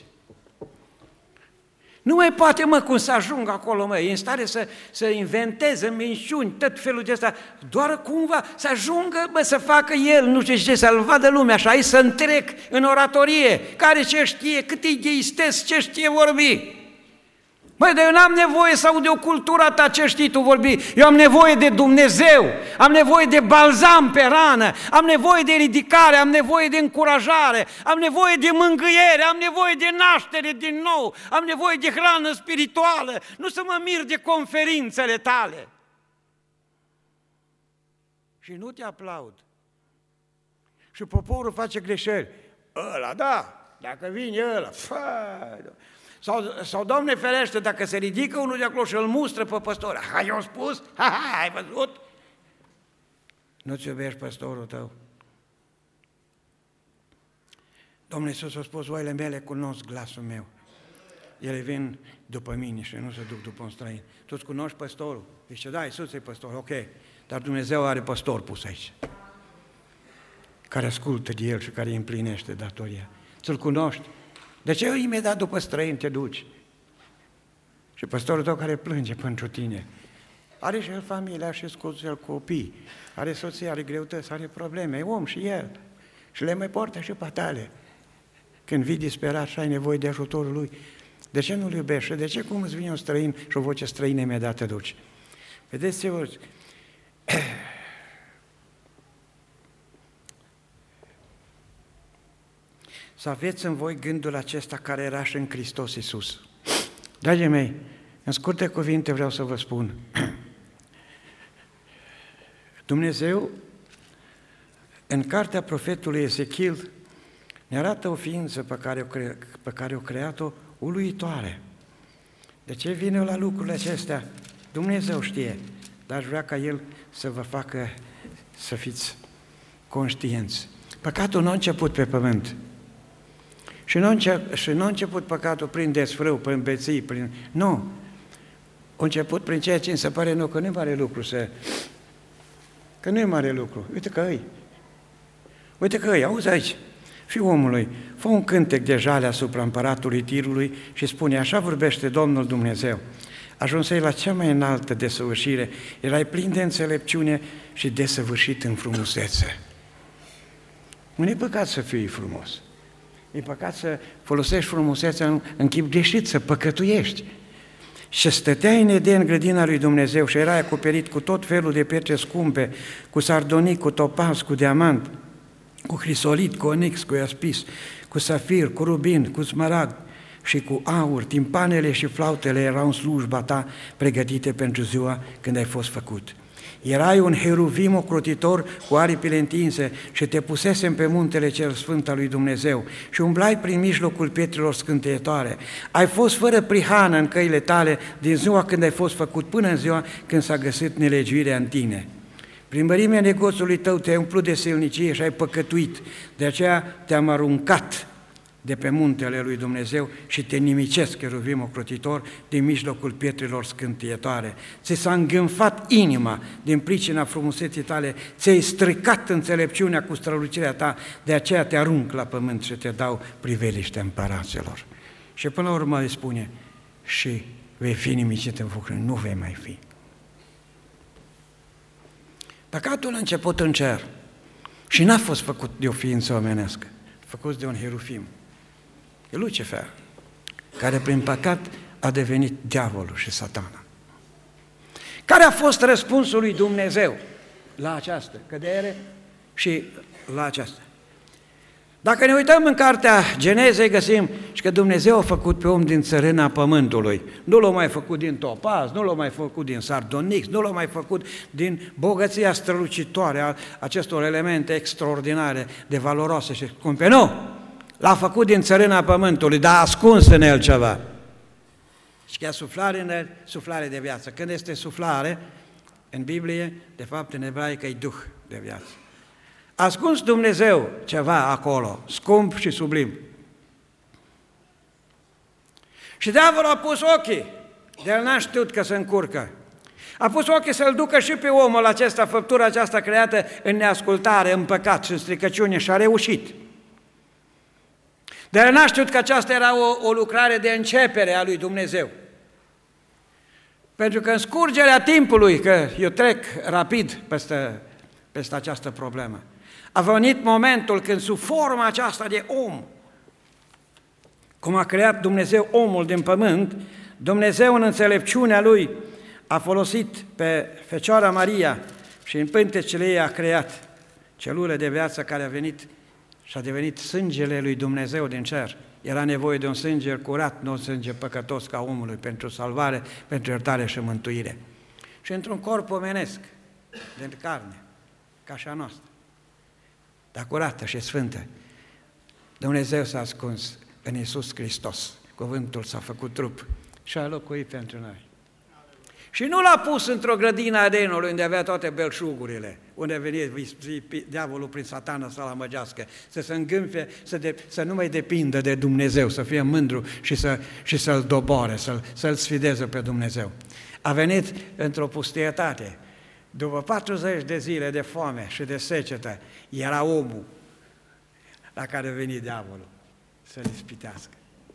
Nu mai poate, mă, cum să ajungă acolo, mă, e în stare să, să inventeze minciuni, tot felul de ăsta, doar cumva să ajungă, mă, să facă el, nu știu ce, să-l vadă lumea așa, aici să întrec în oratorie, care ce știe, cât e de istesc, ce știe vorbi. Băi, dar eu n-am nevoie să aud de o cultură ta ce știi tu vorbi, eu am nevoie de Dumnezeu, am nevoie de balzam pe rană, am nevoie de ridicare, am nevoie de încurajare, am nevoie de mângâiere, am nevoie de naștere din nou, am nevoie de hrană spirituală, nu să mă mir de conferințele tale. Și nu te aplaud. Și poporul face greșeli. Ăla, da, dacă vine ăla, fă, Sau, sau, Doamne ferește, dacă se ridică unul de acolo și îl mustră pe păstor, hai, eu am spus, ha, ha, ai văzut? Nu-ți iubești păstorul tău? Domnul Iisus a spus, oile mele cunosc glasul meu. Ele vin după mine și nu se duc după un străin. Tu-ți cunoști păstorul? Zice, da, Iisus e păstor, ok, dar Dumnezeu are păstor pus aici, care ascultă de el și care îi împlinește datoria. Ți-l cunoști? De ce imediat după străin te duci? Și păstorul tău care plânge pentru tine, are și el familia și scuze el copii, are soție, are greutăți, are probleme, e om și el. Și le mai poartă și patale. Când vii disperat și ai nevoie de ajutorul lui, de ce nu-l iubești? De ce cum îți vine un străin și o voce străină imediat te duci? Vedeți ce vă... Să aveți în voi gândul acesta care era și în Hristos Iisus. Dragii mei, în scurte cuvinte vreau să vă spun. Dumnezeu, în cartea profetului Ezechiel, ne arată o ființă pe care o, cre- pe care o creat-o uluitoare. De ce vine la lucrurile acestea? Dumnezeu știe, dar aș vrea ca El să vă facă să fiți conștienți. Păcatul nu a început pe pământ. Și nu a început, și nu a început păcatul prin desfrâu, prin beții, prin... Nu! A început prin ceea ce îmi se pare nou, că nu e mare lucru să... Că nu e mare lucru. Uite că îi. Uite că îi, auzi aici. Fiul omului, fă un cântec de jale asupra împăratului Tirului și spune, așa vorbește Domnul Dumnezeu. Ajunsei la cea mai înaltă desăvârșire, erai plin de înțelepciune și desăvârșit în frumusețe. Nu e păcat să fii frumos. E păcat să folosești frumusețea în, în chip greșit, să păcătuiești. Și stăteai în Eden, grădina lui Dumnezeu, și erai acoperit cu tot felul de pietre scumpe, cu sardonic, cu topaz, cu diamant, cu hrisolit, cu onix, cu iaspis, cu safir, cu rubin, cu smaragd și cu aur. Timpanele și flautele erau în slujba ta, pregătite pentru ziua când ai fost făcut. Erai un heruvim ocrotitor cu aripile întinse și te pusesem pe muntele cel sfânt al lui Dumnezeu și umblai prin mijlocul pietrelor scânteietoare. Ai fost fără prihană în căile tale din ziua când ai fost făcut până în ziua când s-a găsit nelegiuirea în tine. Prin mărimea negoțului tău te-ai umplut de silnicie și ai păcătuit, de aceea te-am aruncat de pe muntele lui Dumnezeu și te nimicesc, heruvim ocrotitor, din mijlocul pietrelor scânteietoare. Ți s-a îngânfat inima din pricina frumuseții tale, ți-ai stricat înțelepciunea cu strălucirea ta, de aceea te arunc la pământ și te dau priveliște împăraților. Și până la urmă îi spune, și vei fi nimicit în foc, nu vei mai fi. Păcatul a început în cer și n-a fost făcut de o ființă omenească, făcut de un heruvim. E Lucifer, care prin păcat a devenit diavolul și satana. Care a fost răspunsul lui Dumnezeu la această cădere și la aceasta? Dacă ne uităm în cartea Genezei, găsim și că Dumnezeu a făcut pe om din țărâna pământului. Nu l-a mai făcut din topaz, nu l-a mai făcut din sardonix, nu l-a mai făcut din bogăția strălucitoare a acestor elemente extraordinare de valoroase și scumpe. Nu! L-a făcut din țărâna pământului, dar a ascuns în el ceva. Și că suflare în el, suflare de viață. Când este suflare, în Biblie, de fapt în ebraică e duh de viață. A ascuns Dumnezeu ceva acolo, scump și sublim. Și diavolul a pus ochii, de el n-a știut că se încurcă. A pus ochii să-l ducă și pe omul acesta, făptura aceasta creată în neascultare, în păcat și în stricăciune și a reușit. Dar el n-a știut că aceasta era o, o lucrare de începere a lui Dumnezeu. Pentru că în scurgerea timpului, că eu trec rapid peste, peste această problemă, a venit momentul când sub forma aceasta de om, cum a creat Dumnezeu omul din pământ, Dumnezeu în înțelepciunea Lui a folosit pe Fecioara Maria și în pântecele ei a creat celulă de viață care a venit și a devenit sângele lui Dumnezeu din cer. Era nevoie de un sânge curat, nu un sânge păcătos ca omului, pentru salvare, pentru iertare și mântuire. Și într-un corp omenesc, de carne, ca și a noastră, dar curată și sfântă, Dumnezeu s-a ascuns în Iisus Hristos. Cuvântul s-a făcut trup și a locuit pentru noi. Și nu l-a pus într-o grădină a Edenului, unde avea toate belșugurile, unde a venit diavolul prin Satana să-l amăgească, să se îngânfe, să, de, să nu mai depindă de Dumnezeu, să fie mândru și, să, și să-l doboare, să-l, să-l sfideze pe Dumnezeu. A venit într-o pustietate. După patruzeci de zile de foame și de secetă, era omul la care a venit diavolul să-l ispitească.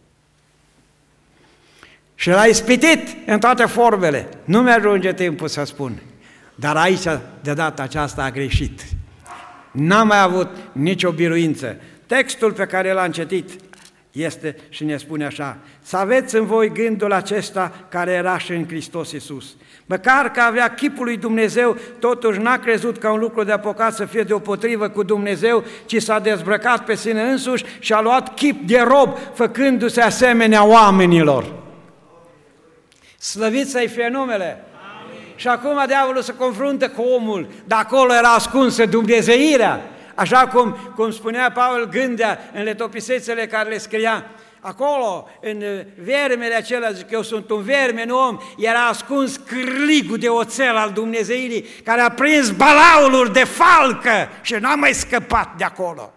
Și l-a ispitit în toate formele. Nu mi-ajunge timpul să spun, dar aici, de data aceasta, a greșit. N-a mai avut nicio biruință. Textul pe care l-am citit este și ne spune așa: să aveți în voi gândul acesta care era și în Hristos Iisus. Măcar că avea chipul lui Dumnezeu, totuși n-a crezut ca un lucru de apucat să fie deopotrivă cu Dumnezeu, ci s-a dezbrăcat pe sine însuși și a luat chip de rob, făcându-se asemenea oamenilor. Slăvit să-i fie numele! Amin. Și acum diavolul se confruntă cu omul, dar acolo era ascunsă dumnezeirea, așa cum, cum spunea Pavel Gândea în letopisețele care le scria, acolo, în vermele acelea, zic, eu sunt un verme, nu om, era ascuns cârligul de oțel al dumnezeirii, care a prins balaurul de falcă și n-a mai scăpat de acolo.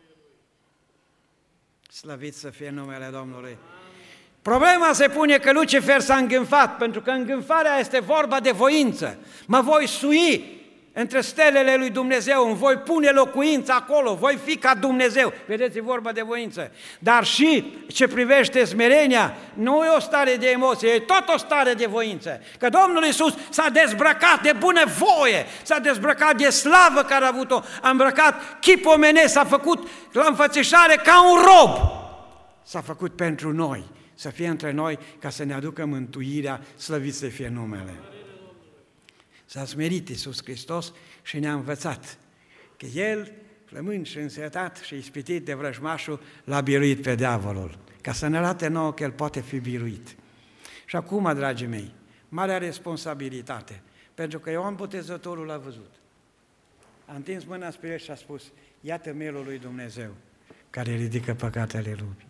Slăvit să fie numele Domnului! Problema se pune că Lucifer s-a îngânfat, pentru că îngânfarea este vorba de voință. Mă voi sui între stelele lui Dumnezeu, îmi voi pune locuința acolo, voi fi ca Dumnezeu. Vedeți, e vorba de voință. Dar și ce privește smerenia, nu e o stare de emoție, e tot o stare de voință. Că Domnul Iisus s-a dezbrăcat de bunăvoie, s-a dezbrăcat de slavă care a avut-o, a îmbrăcat chip omenesc, s-a făcut la înfățișare ca un rob. S-a făcut pentru noi, să fie între noi, ca să ne aducă mântuirea, slăvit să fie numele. S-a smerit Iisus Hristos și ne-a învățat că El, flămând și însetat și ispitit de vrăjmașul, l-a biruit pe diavolul, ca să ne arate nouă că El poate fi biruit. Și acum, dragii mei, marea responsabilitate, pentru că Ioan Botezătorul l-a văzut. A întins mâna spre El și a spus: iată mielul lui Dumnezeu, care ridică păcatele lumii.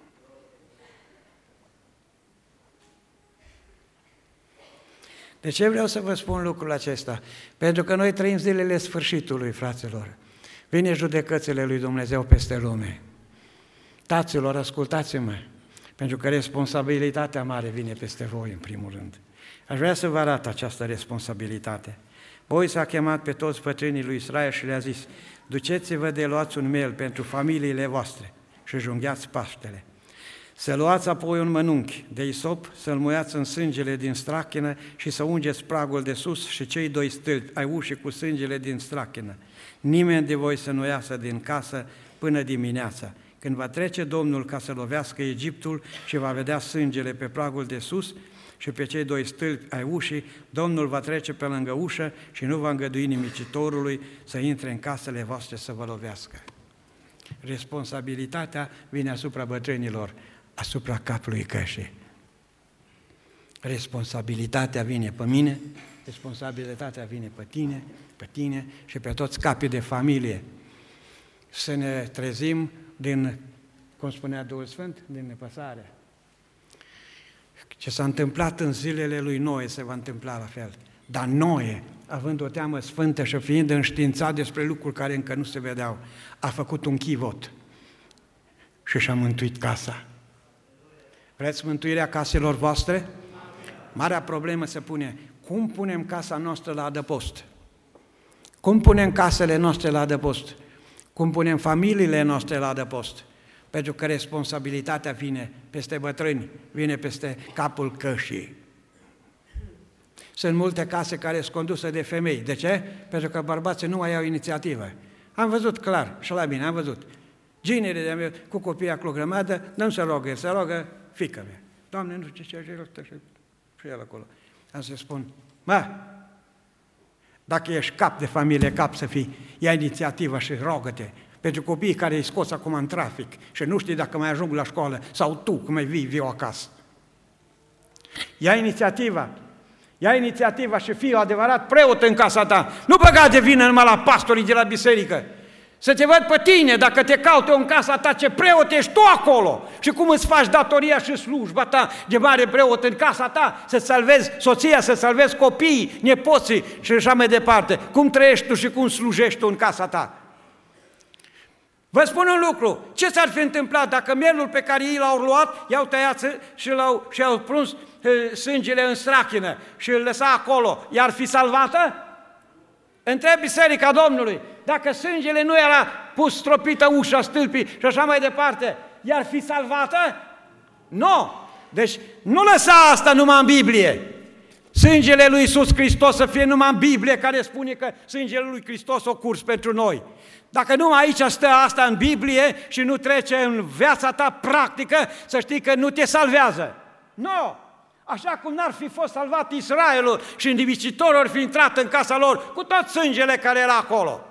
De ce vreau să vă spun lucrul acesta? Pentru că noi trăim zilele sfârșitului, fraților. Vine judecățile lui Dumnezeu peste lume. Taților, ascultați-mă, pentru că responsabilitatea mare vine peste voi, în primul rând. Aș vrea să vă arăt această responsabilitate. Voi s-a chemat pe toți pătrânii lui Israel și le-a zis: duceți-vă de luați un miel pentru familiile voastre și junghiați Paștele. Să luați apoi un mănunchi de isop, să-l muiați în sângele din strachină și să ungeți pragul de sus și cei doi stâlpi ai ușii cu sângele din strachină. Nimeni de voi să nu iasă din casă până dimineața, când va trece Domnul ca să lovească Egiptul și va vedea sângele pe pragul de sus și pe cei doi stâlpi ai ușii, Domnul va trece pe lângă ușă și nu va îngădui nimicitorului să intre în casele voastre să vă lovească. Responsabilitatea vine asupra bătrânilor, asupra capului cășii. Responsabilitatea vine pe mine, responsabilitatea vine pe tine, pe tine și pe toți capii de familie. Să ne trezim din, cum spunea Duhul Sfânt, din nepăsare. Ce s-a întâmplat în zilele lui Noe se va întâmpla la fel. Dar Noe, având o teamă sfântă și fiind înștiințat despre lucruri care încă nu se vedeau, a făcut un chivot și și-a mântuit casa. Vreți mântuirea caselor voastre? Marea problemă se pune, cum punem casa noastră la adăpost? Cum punem casele noastre la adăpost? Cum punem familiile noastre la adăpost? Pentru că responsabilitatea vine peste bătrâni, vine peste capul cășii. Sunt multe case care sunt conduse de femei. De ce? Pentru că bărbații nu mai au inițiativă. Am văzut clar, și la mine, am văzut. Ginerii de mea cu copiii acolo grămadă, nu se rogă, se rogă fiică mea. Doamne, nu știu ce ce și, și el acolo. Am să spun, mă, dacă ești cap de familie, cap să fii, ia inițiativă și rogă-te. Pentru copiii care îi scoți acum în trafic și nu știi dacă mai ajung la școală sau tu, cum mai vii viu acasă. Ia inițiativa. Ia inițiativa și fii adevărat preot în casa ta. Nu băga de vină numai la pastorii de la biserică. Să te văd pe tine, dacă te caute în casa ta, ce preot ești tu acolo și cum îți faci datoria și slujba ta de mare preot în casa ta, să salvezi soția, să salvezi copiii, nepoții și așa mai departe. Cum trăiești tu și cum slujești tu în casa ta? Vă spun un lucru, ce s-ar fi întâmplat dacă mielul pe care ei l-au luat, i-au tăiat și l-au, și au pruns e, sângele în strachină și îl lăsa acolo, i-ar fi salvată? Întreb biserica Domnului, dacă sângele nu era pus stropită ușa stâlpii și așa mai departe, i-ar fi salvată? Nu! Deci nu lăsa asta numai în Biblie. Sângele lui Iisus Hristos să fie numai în Biblie, care spune că sângele lui Hristos o curs pentru noi. Dacă numai aici stă asta în Biblie și nu trece în viața ta practică, să știi că nu te salvează. Nu! Așa cum n-ar fi fost salvat Israelul și nimicitorul ar fi intrat în casa lor cu tot sângele care era acolo.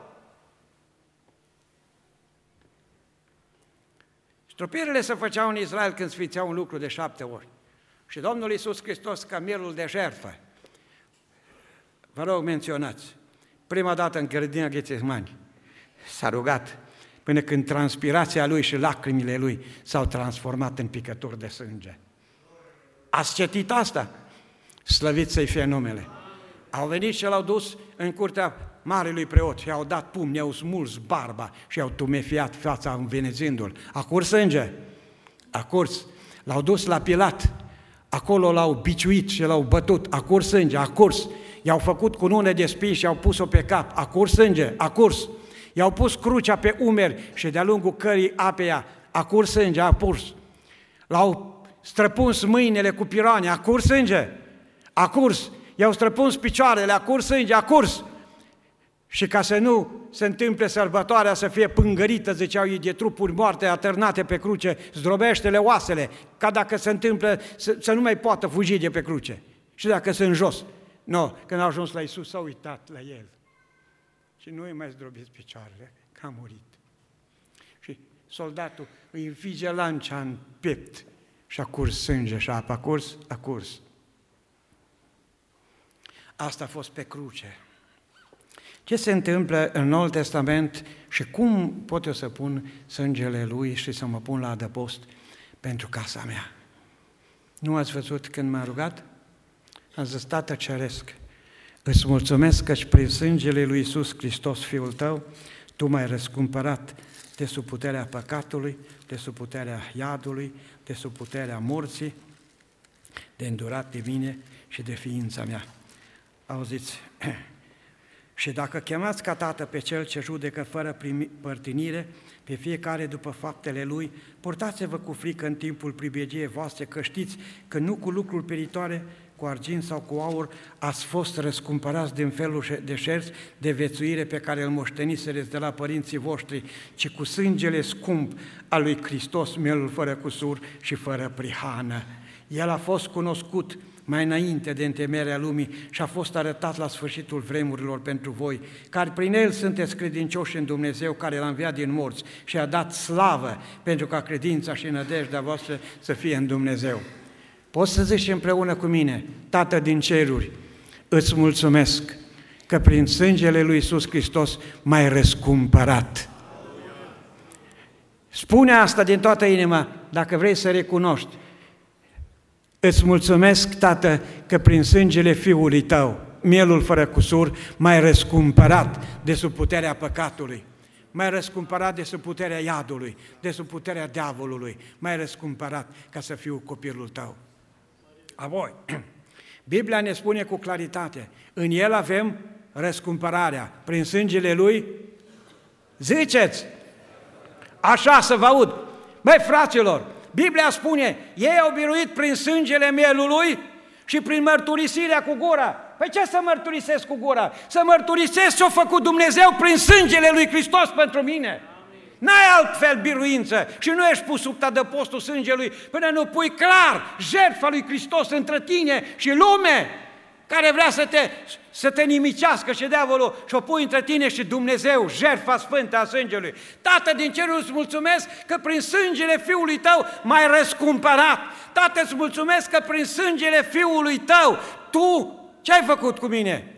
Stropirile se făceau în Israel când sfițeau un lucru de șapte ori. Și Domnul Iisus Hristos, ca mielul de jertfă, vă rog menționați, prima dată în grădina Ghețimani, s-a rugat până când transpirația lui și lacrimile lui s-au transformat în picături de sânge. Ați citit asta? Slăvit să-i fie numele. Au venit și l-au dus în curtea marelui preot și au dat pumni, i-au smuls barba și i-au tumefiat fața învenezindu-l. A curs sânge, a curs. L-au dus la Pilat, acolo l-au biciuit și l-au bătut, a curs sânge, a curs. I-au făcut cunune de spini și au pus-o pe cap, a curs sânge, a curs. I-au pus crucea pe umeri și de-a lungul cării apeia, a curs sânge, a curs. L-au străpuns mâinile cu piroane, a curs sânge, a curs. I-au străpuns picioarele, a curs sânge, a curs. Și ca să nu se întâmple sărbătoarea să fie pângărită, ziceau ei, de trupuri moarte atârnate pe cruce, zdrobește-le oasele, ca dacă se întâmplă să, să nu mai poată fugi de pe cruce. Și dacă sunt jos. Nu, când au ajuns la Iisus, s-au uitat la El. Și nu îi mai zdrobiți picioarele, că a murit. Și soldatul îi înfige lancea în piept și a curs sânge și apa, a curs, a curs. Asta a fost pe cruce. Ce se întâmplă în Noul Testament și cum pot eu să pun sângele Lui și să mă pun la adăpost pentru casa mea? Nu ați văzut când m-a rugat? Am zis, Tată Ceresc, îți mulțumesc că și prin sângele lui Iisus Hristos, Fiul Tău, Tu m-ai răscumpărat de sub puterea păcatului, de sub puterea iadului, de sub puterea morții, de îndurat de mine și de ființa mea. Auziți? Și dacă chemați ca Tată pe Cel ce judecă fără părtinire, pe fiecare după faptele Lui, purtați-vă cu frică în timpul pribegiei voastre, că știți că nu cu lucruri peritoare, cu argint sau cu aur, ați fost răscumpărați din felul de șerți de vețuire pe care îl moștenisereți de la părinții voștri, ci cu sângele scump al lui Hristos, mielul fără cusur și fără prihană. El a fost cunoscut mai înainte de întemeierea lumii și a fost arătat la sfârșitul vremurilor pentru voi, care prin El sunteți credincioși în Dumnezeu, care L-a înviat din morți și a dat slavă pentru ca credința și nădejdea voastră să fie în Dumnezeu. Poți să zici împreună cu mine, Tată din ceruri, îți mulțumesc că prin sângele lui Iisus Hristos m-ai răscumpărat. Spune asta din toată inima, dacă vrei să recunoști. Îți mulțumesc, Tată, că prin sângele Fiului Tău, mielul fără cusur, m-ai răscumpărat de sub puterea păcatului. m-ai răscumpărat de sub puterea iadului, de sub puterea diavolului, m-ai răscumpărat ca să fiu copilul tău. Apoi, Biblia ne spune cu claritate, în El avem răscumpărarea, prin sângele Lui, ziceți, așa să vă aud. Băi, fraților, Biblia spune, ei au biruit prin sângele mielului și prin mărturisirea cu gura. Păi ce să mărturisesc cu gura? Să mărturisesc ce-a făcut Dumnezeu prin sângele lui Hristos pentru mine. N-ai altfel biruință și nu ești pus sub adăpostul sângelui până nu pui clar jertfa lui Hristos între tine și lume care vrea să te, să te nimicească și diavolul și o pui între tine și Dumnezeu, jertfa sfântă a sângelui. Tată din cerul, îți mulțumesc că prin sângele Fiului Tău m-ai răscumpărat. Tată, îți mulțumesc că prin sângele Fiului Tău, Tu ce ai făcut cu mine?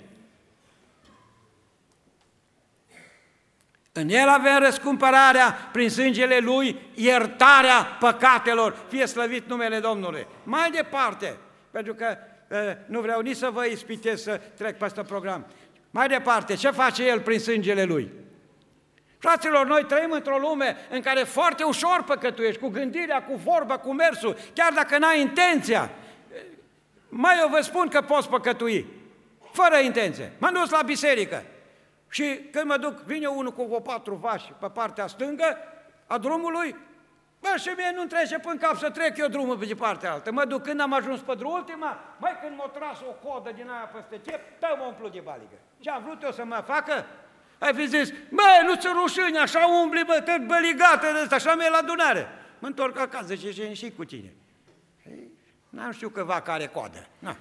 În El avem răscumpărarea, prin sângele Lui, iertarea păcatelor, fie slăvit numele Domnului. Mai departe, pentru că nu vreau nici să vă ispitez să trec peste program. Mai departe, ce face El prin sângele Lui? Fraților, noi trăim într-o lume în care foarte ușor păcătuiești, cu gândirea, cu vorba, cu mersul, chiar dacă n-ai intenția. Mai eu vă spun că poți păcătui, fără intenție. M-am dus la biserică și când mă duc, vine unul cu o patru vași pe partea stângă a drumului, bă, și mie nu-mi trece până cap să trec eu drumul pe partea altă. Mă duc, când am ajuns pe drumul ultima, mai când m-a tras o codă din aia peste chep, dă mă umplu de baligă. Ce am vrut eu să mă facă? Ai fi zis, bă, nu-ți rușine, așa umbli, bă, tot băligată de ăsta, așa mi-e la adunare. Mă întorc acasă și și, și cu tine. N-am știut că vaca are coadă. Na.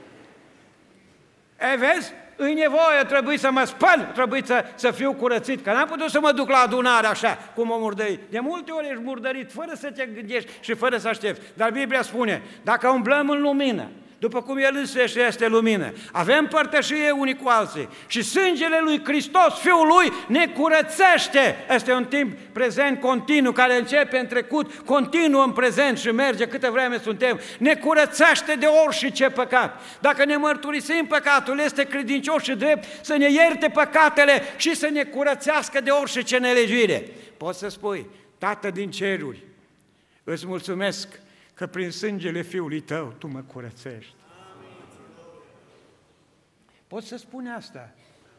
E, vezi? Îi nevoie, trebuie să mă spăl, trebuie să, să fiu curățit, că n-am putut să mă duc la adunare așa, cum o murdărit. De multe ori ești murdărit fără să te gândești și fără să aștepți. Dar Biblia spune, dacă umblăm în lumină, după cum El însuși este lumină, avem părtășie unii cu alții și sângele lui Hristos, Fiul Lui, ne curățește. Este un timp prezent continuu, care începe în trecut, continuă în prezent și merge câtă vreme suntem. Ne curățește de orice păcat. Dacă ne mărturisim păcatul, este credincios și drept să ne ierte păcatele și să ne curățească de orice nelegiuire. Poți să spui, Tată din ceruri, îți mulțumesc că prin sângele Fiului Tău Tu mă curățești. Poți să spuni asta?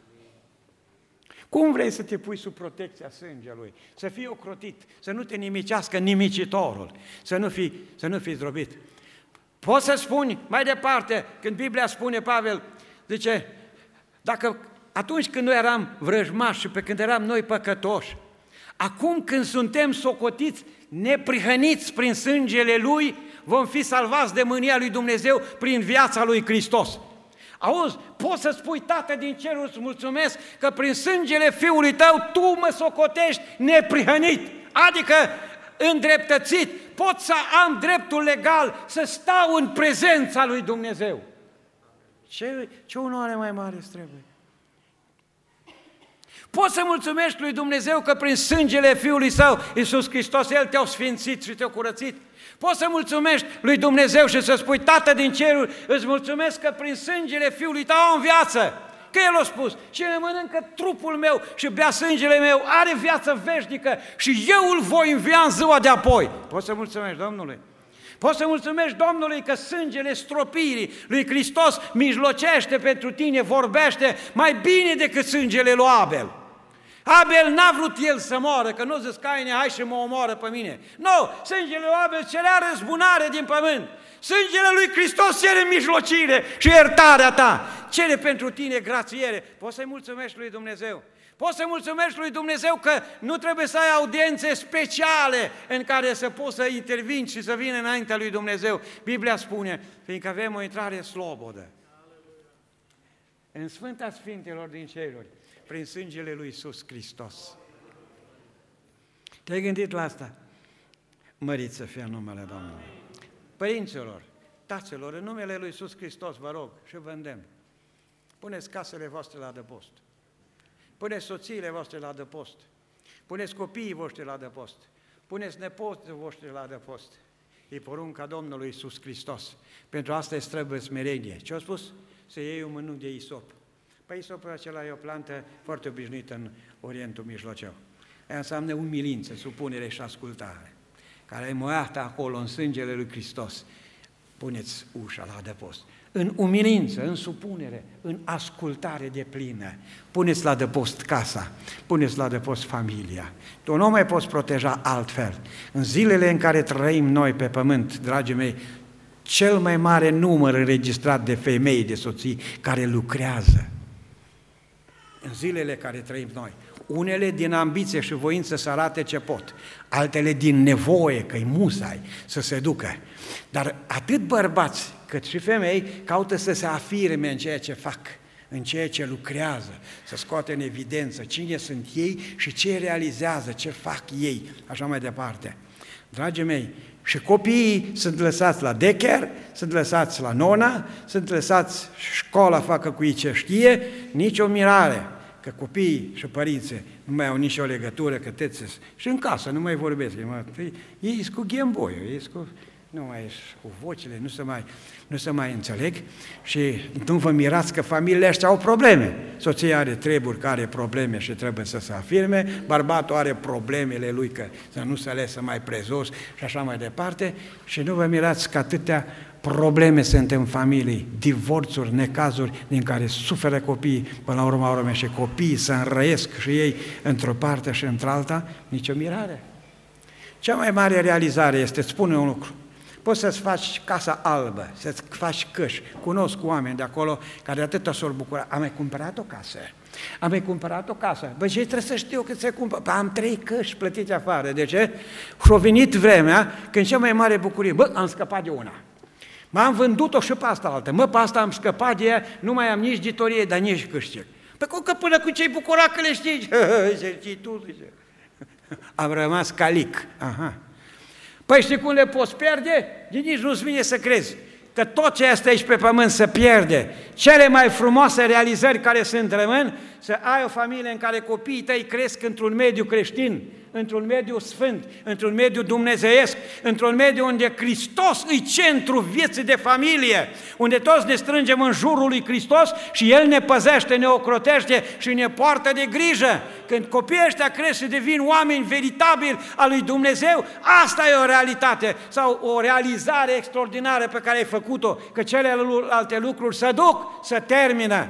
Cum vrei să te pui sub protecția sângelui? Să fii ocrotit, să nu te nimicească nimicitorul, să nu fii, să nu fii zdrobit. Poți să spuni mai departe, când Biblia spune, Pavel, zice, dacă atunci când noi eram vrăjmași și pe când eram noi păcătoși, acum când suntem socotiți, neprihăniți prin sângele Lui, vom fi salvați de mânia lui Dumnezeu prin viața lui Hristos. Auzi, poți să spui, Tată din cerul, îți mulțumesc că prin sângele Fiului Tău Tu mă socotești neprihănit, adică îndreptățit, pot să am dreptul legal să stau în prezența lui Dumnezeu. Ce, ce onoare mai mare îți trebuie? Poți să mulțumești lui Dumnezeu că prin sângele Fiului Său, Iisus Hristos, El te-a sfințit și te-a curățit? Poți să mulțumești lui Dumnezeu și să spui, Tată din ceruri, îți mulțumesc că prin sângele Fiului Tău am viață, că El a spus, cine mănâncă trupul meu și bea sângele meu are viață veșnică și eu îl voi învia în ziua de apoi. Poți să mulțumești Domnului? Poți să mulțumești Domnului că sângele stropirii lui Hristos mijlocește pentru tine, vorbește mai bine decât sângele lui Abel. Abel n-a vrut el să moară, că nu zis Caine, hai și mă omoară pe mine. Nu, no, sângele lui Abel cerea răzbunare din pământ. Sângele lui Hristos cere mijlocire și iertarea ta. Cere pentru tine grațiere. Poți să-i mulțumești lui Dumnezeu. Poți să mulțumești lui Dumnezeu că nu trebuie să ai audiențe speciale în care să poți să intervii și să vină înaintea lui Dumnezeu. Biblia spune, fiindcă avem o intrare slobodă în Sfânta Sfintelor din ceruri, prin sângele lui Iisus Hristos. Te-ai gândit la asta? Mărit să fie numele Domnului. Părinților, taților, în numele lui Iisus Hristos vă rog și vă îndemn, puneți casele voastre la adăpost, puneți soțiile voastre la adăpost, puneți copiii voștri la adăpost, puneți nepoții voștri la adăpost. E porunca Domnului Iisus Hristos. Pentru asta îți trebuie smerenie. Ce-a spus? Să iei un mănânc de isop. Păi isopul acela e o plantă foarte obișnuită în Orientul Mijlociu. Aia înseamnă umilință, supunere și ascultare, care e moiată acolo în sângele lui Hristos. Puneți ușa la adăpost. În umilință, în supunere, în ascultare de plină. Puneți la adăpost casa, puneți la adăpost familia. Tu nu mai poți proteja altfel. În zilele în care trăim noi pe pământ, dragii mei, cel mai mare număr înregistrat de femei, de soții care lucrează. În zilele care trăim noi. Unele din ambiție și voință să arate ce pot, altele din nevoie, că-i musai să se ducă. Dar atât bărbați cât și femei caută să se afirme în ceea ce fac, în ceea ce lucrează, să scoate în evidență cine sunt ei și ce realizează, ce fac ei, așa mai departe. Dragii mei, și copiii sunt lăsați la daycare, sunt lăsați la nona, sunt lăsați școala facă cu ei ce știe, nicio mirare că copiii și părinții nu mai au nicio legătură, că tețe, și în casă nu mai vorbesc, ei sunt cu Game Boy, ei sunt cu, nu mai cu vocile, nu se mai, nu se mai înțeleg și nu vă mirați că familiile astea au probleme. Soția are treburi care are probleme și trebuie să se afirme, bărbatul are problemele lui că să nu se lese mai prezos și așa mai departe și nu vă mirați că atâtea probleme sunt în familii, divorțuri, necazuri din care suferă copiii, până la urma urmei și copiii se înrăiesc și ei într-o parte și într-alta, nicio mirare. Cea mai mare realizare este, îți spune un lucru, poți să-ți faci casa albă, să-ți faci căși, cunosc oameni de acolo care atâta s-or bucura, am mai cumpărat o casă, am mai cumpărat o casă, băi, ce trebuie să știu cât se cumpără, am trei căși plătite afară, de ce? Și-a venit vremea când cea mai mare bucurie, bă, am scăpat de una. M-am vândut-o și pe asta altă. Mă, pe asta am scăpat de ea, nu mai am nici ditorie, dar nici câștig. Păi cum că până cu ce-i bucura că le știi? Zice, tu, zice. Am rămas calic. Aha. Păi știi cum le poți pierde? De nici nu-ți vine să crezi că tot ce este aici pe pământ se pierde. Cele mai frumoase realizări care sunt rămân, să ai o familie în care copiii tăi cresc într-un mediu creștin, într-un mediu sfânt, într-un mediu dumnezeiesc, într-un mediu unde Hristos îi centru vieții de familie, unde toți ne strângem în jurul lui Hristos și El ne păzește, ne ocrotește și ne poartă de grijă. Când copiii ăștia cresc și devin oameni veritabili al lui Dumnezeu, asta e o realitate sau o realizare extraordinară pe care ai făcut-o, că celelalte lucruri se duc, se termină.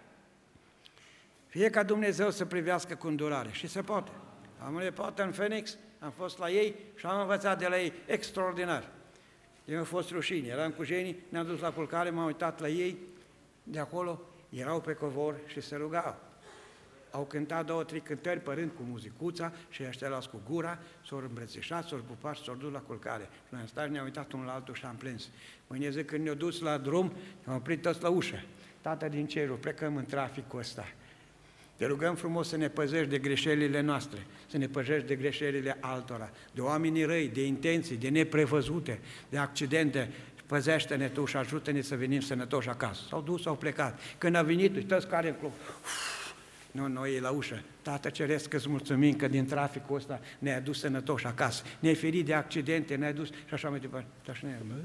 Fie ca Dumnezeu să privească cu îndurare și se poate. Am o nepoată în Phoenix, am fost la ei și am învățat de la ei extraordinar. Eu mi-a fost rușine, eram cu jenii, ne-am dus la culcare, m-am uitat la ei, de acolo erau pe covor și se rugau. Au cântat două, trei cântări, părând cu muzicuța și ăștia luați cu gura, s-au îmbrățișat, s-au pupat și s-au dus la culcare. Și noi am stat, ne-am uitat unul la altul și am plâns. Mâine zi când ne-au dus la drum, ne-am oprit toți la ușă. Tată din cerul, plecăm în traficul ăsta. Te rugăm frumos să ne păzești de greșelile noastre, să ne păzești de greșelile altora, de oamenii răi, de intenții, de neprevăzute, de accidente. Păzește-ne Tu și ajută-ne să venim sănătoși acasă. S-au dus, s-au plecat. Când a venit, uitați care în club. Nu, noi la ușă. Tată Ceresc, că-ți mulțumim că din traficul ăsta ne-ai adus sănătoși acasă. Ne-ai ferit de accidente, ne-ai dus și așa mai departe. Și ne mă,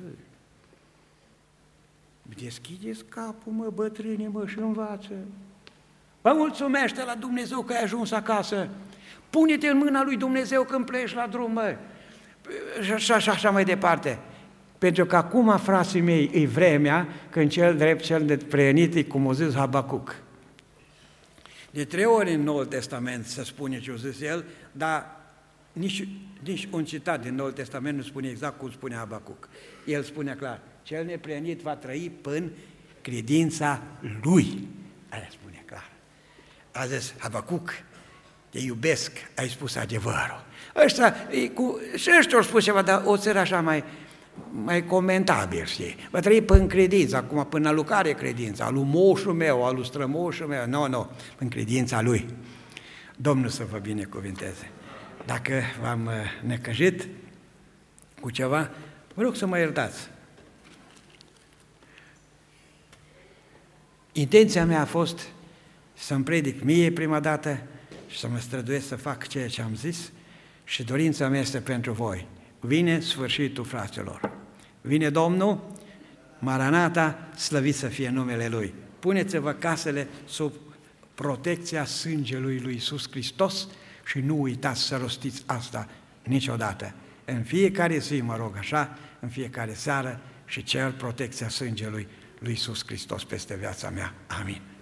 deschideți capul, mă, bătrâni, mă, și învață. Vă mulțumește la Dumnezeu că ai ajuns acasă. Pune-te în mâna lui Dumnezeu când pleci la drum, mă. Și așa, așa, așa mai departe. Pentru că acum, frații mei, e vremea când cel drept, cel nepreenit, e cum o zis Habacuc. De trei ori în Noul Testament se spune ce o zis el, dar nici, nici un citat din Noul Testament nu spune exact cum spune Habacuc. El spune clar, cel nepreenit va trăi până credința lui. Aia spune clar. A zis Habacuc, te iubesc, ai spus adevărul. Ăștia, cu, și ăștia au spus ceva, dar o țară așa mai, mai comentabil, știi? Va trăi până credința, acum până la lucrare credința, al lui moșul meu, al lui strămoșul meu, nu, nu, până credința lui. Domnul să vă binecuvinteze. Dacă v-am necăjit cu ceva, vă rog să mă iertați. Intenția mea a fost să-mi predic mie prima dată și să mă străduiesc să fac ceea ce am zis și dorința mea este pentru voi. Vine sfârșitul, fraților. Vine Domnul, Maranata, slăvit să fie numele Lui. Puneți-vă casele sub protecția sângelui lui Iisus Hristos, și nu uitați să rostiți asta niciodată. În fiecare zi, mă rog așa, în fiecare seară și cer protecția sângelui lui Iisus Hristos peste viața mea. Amin.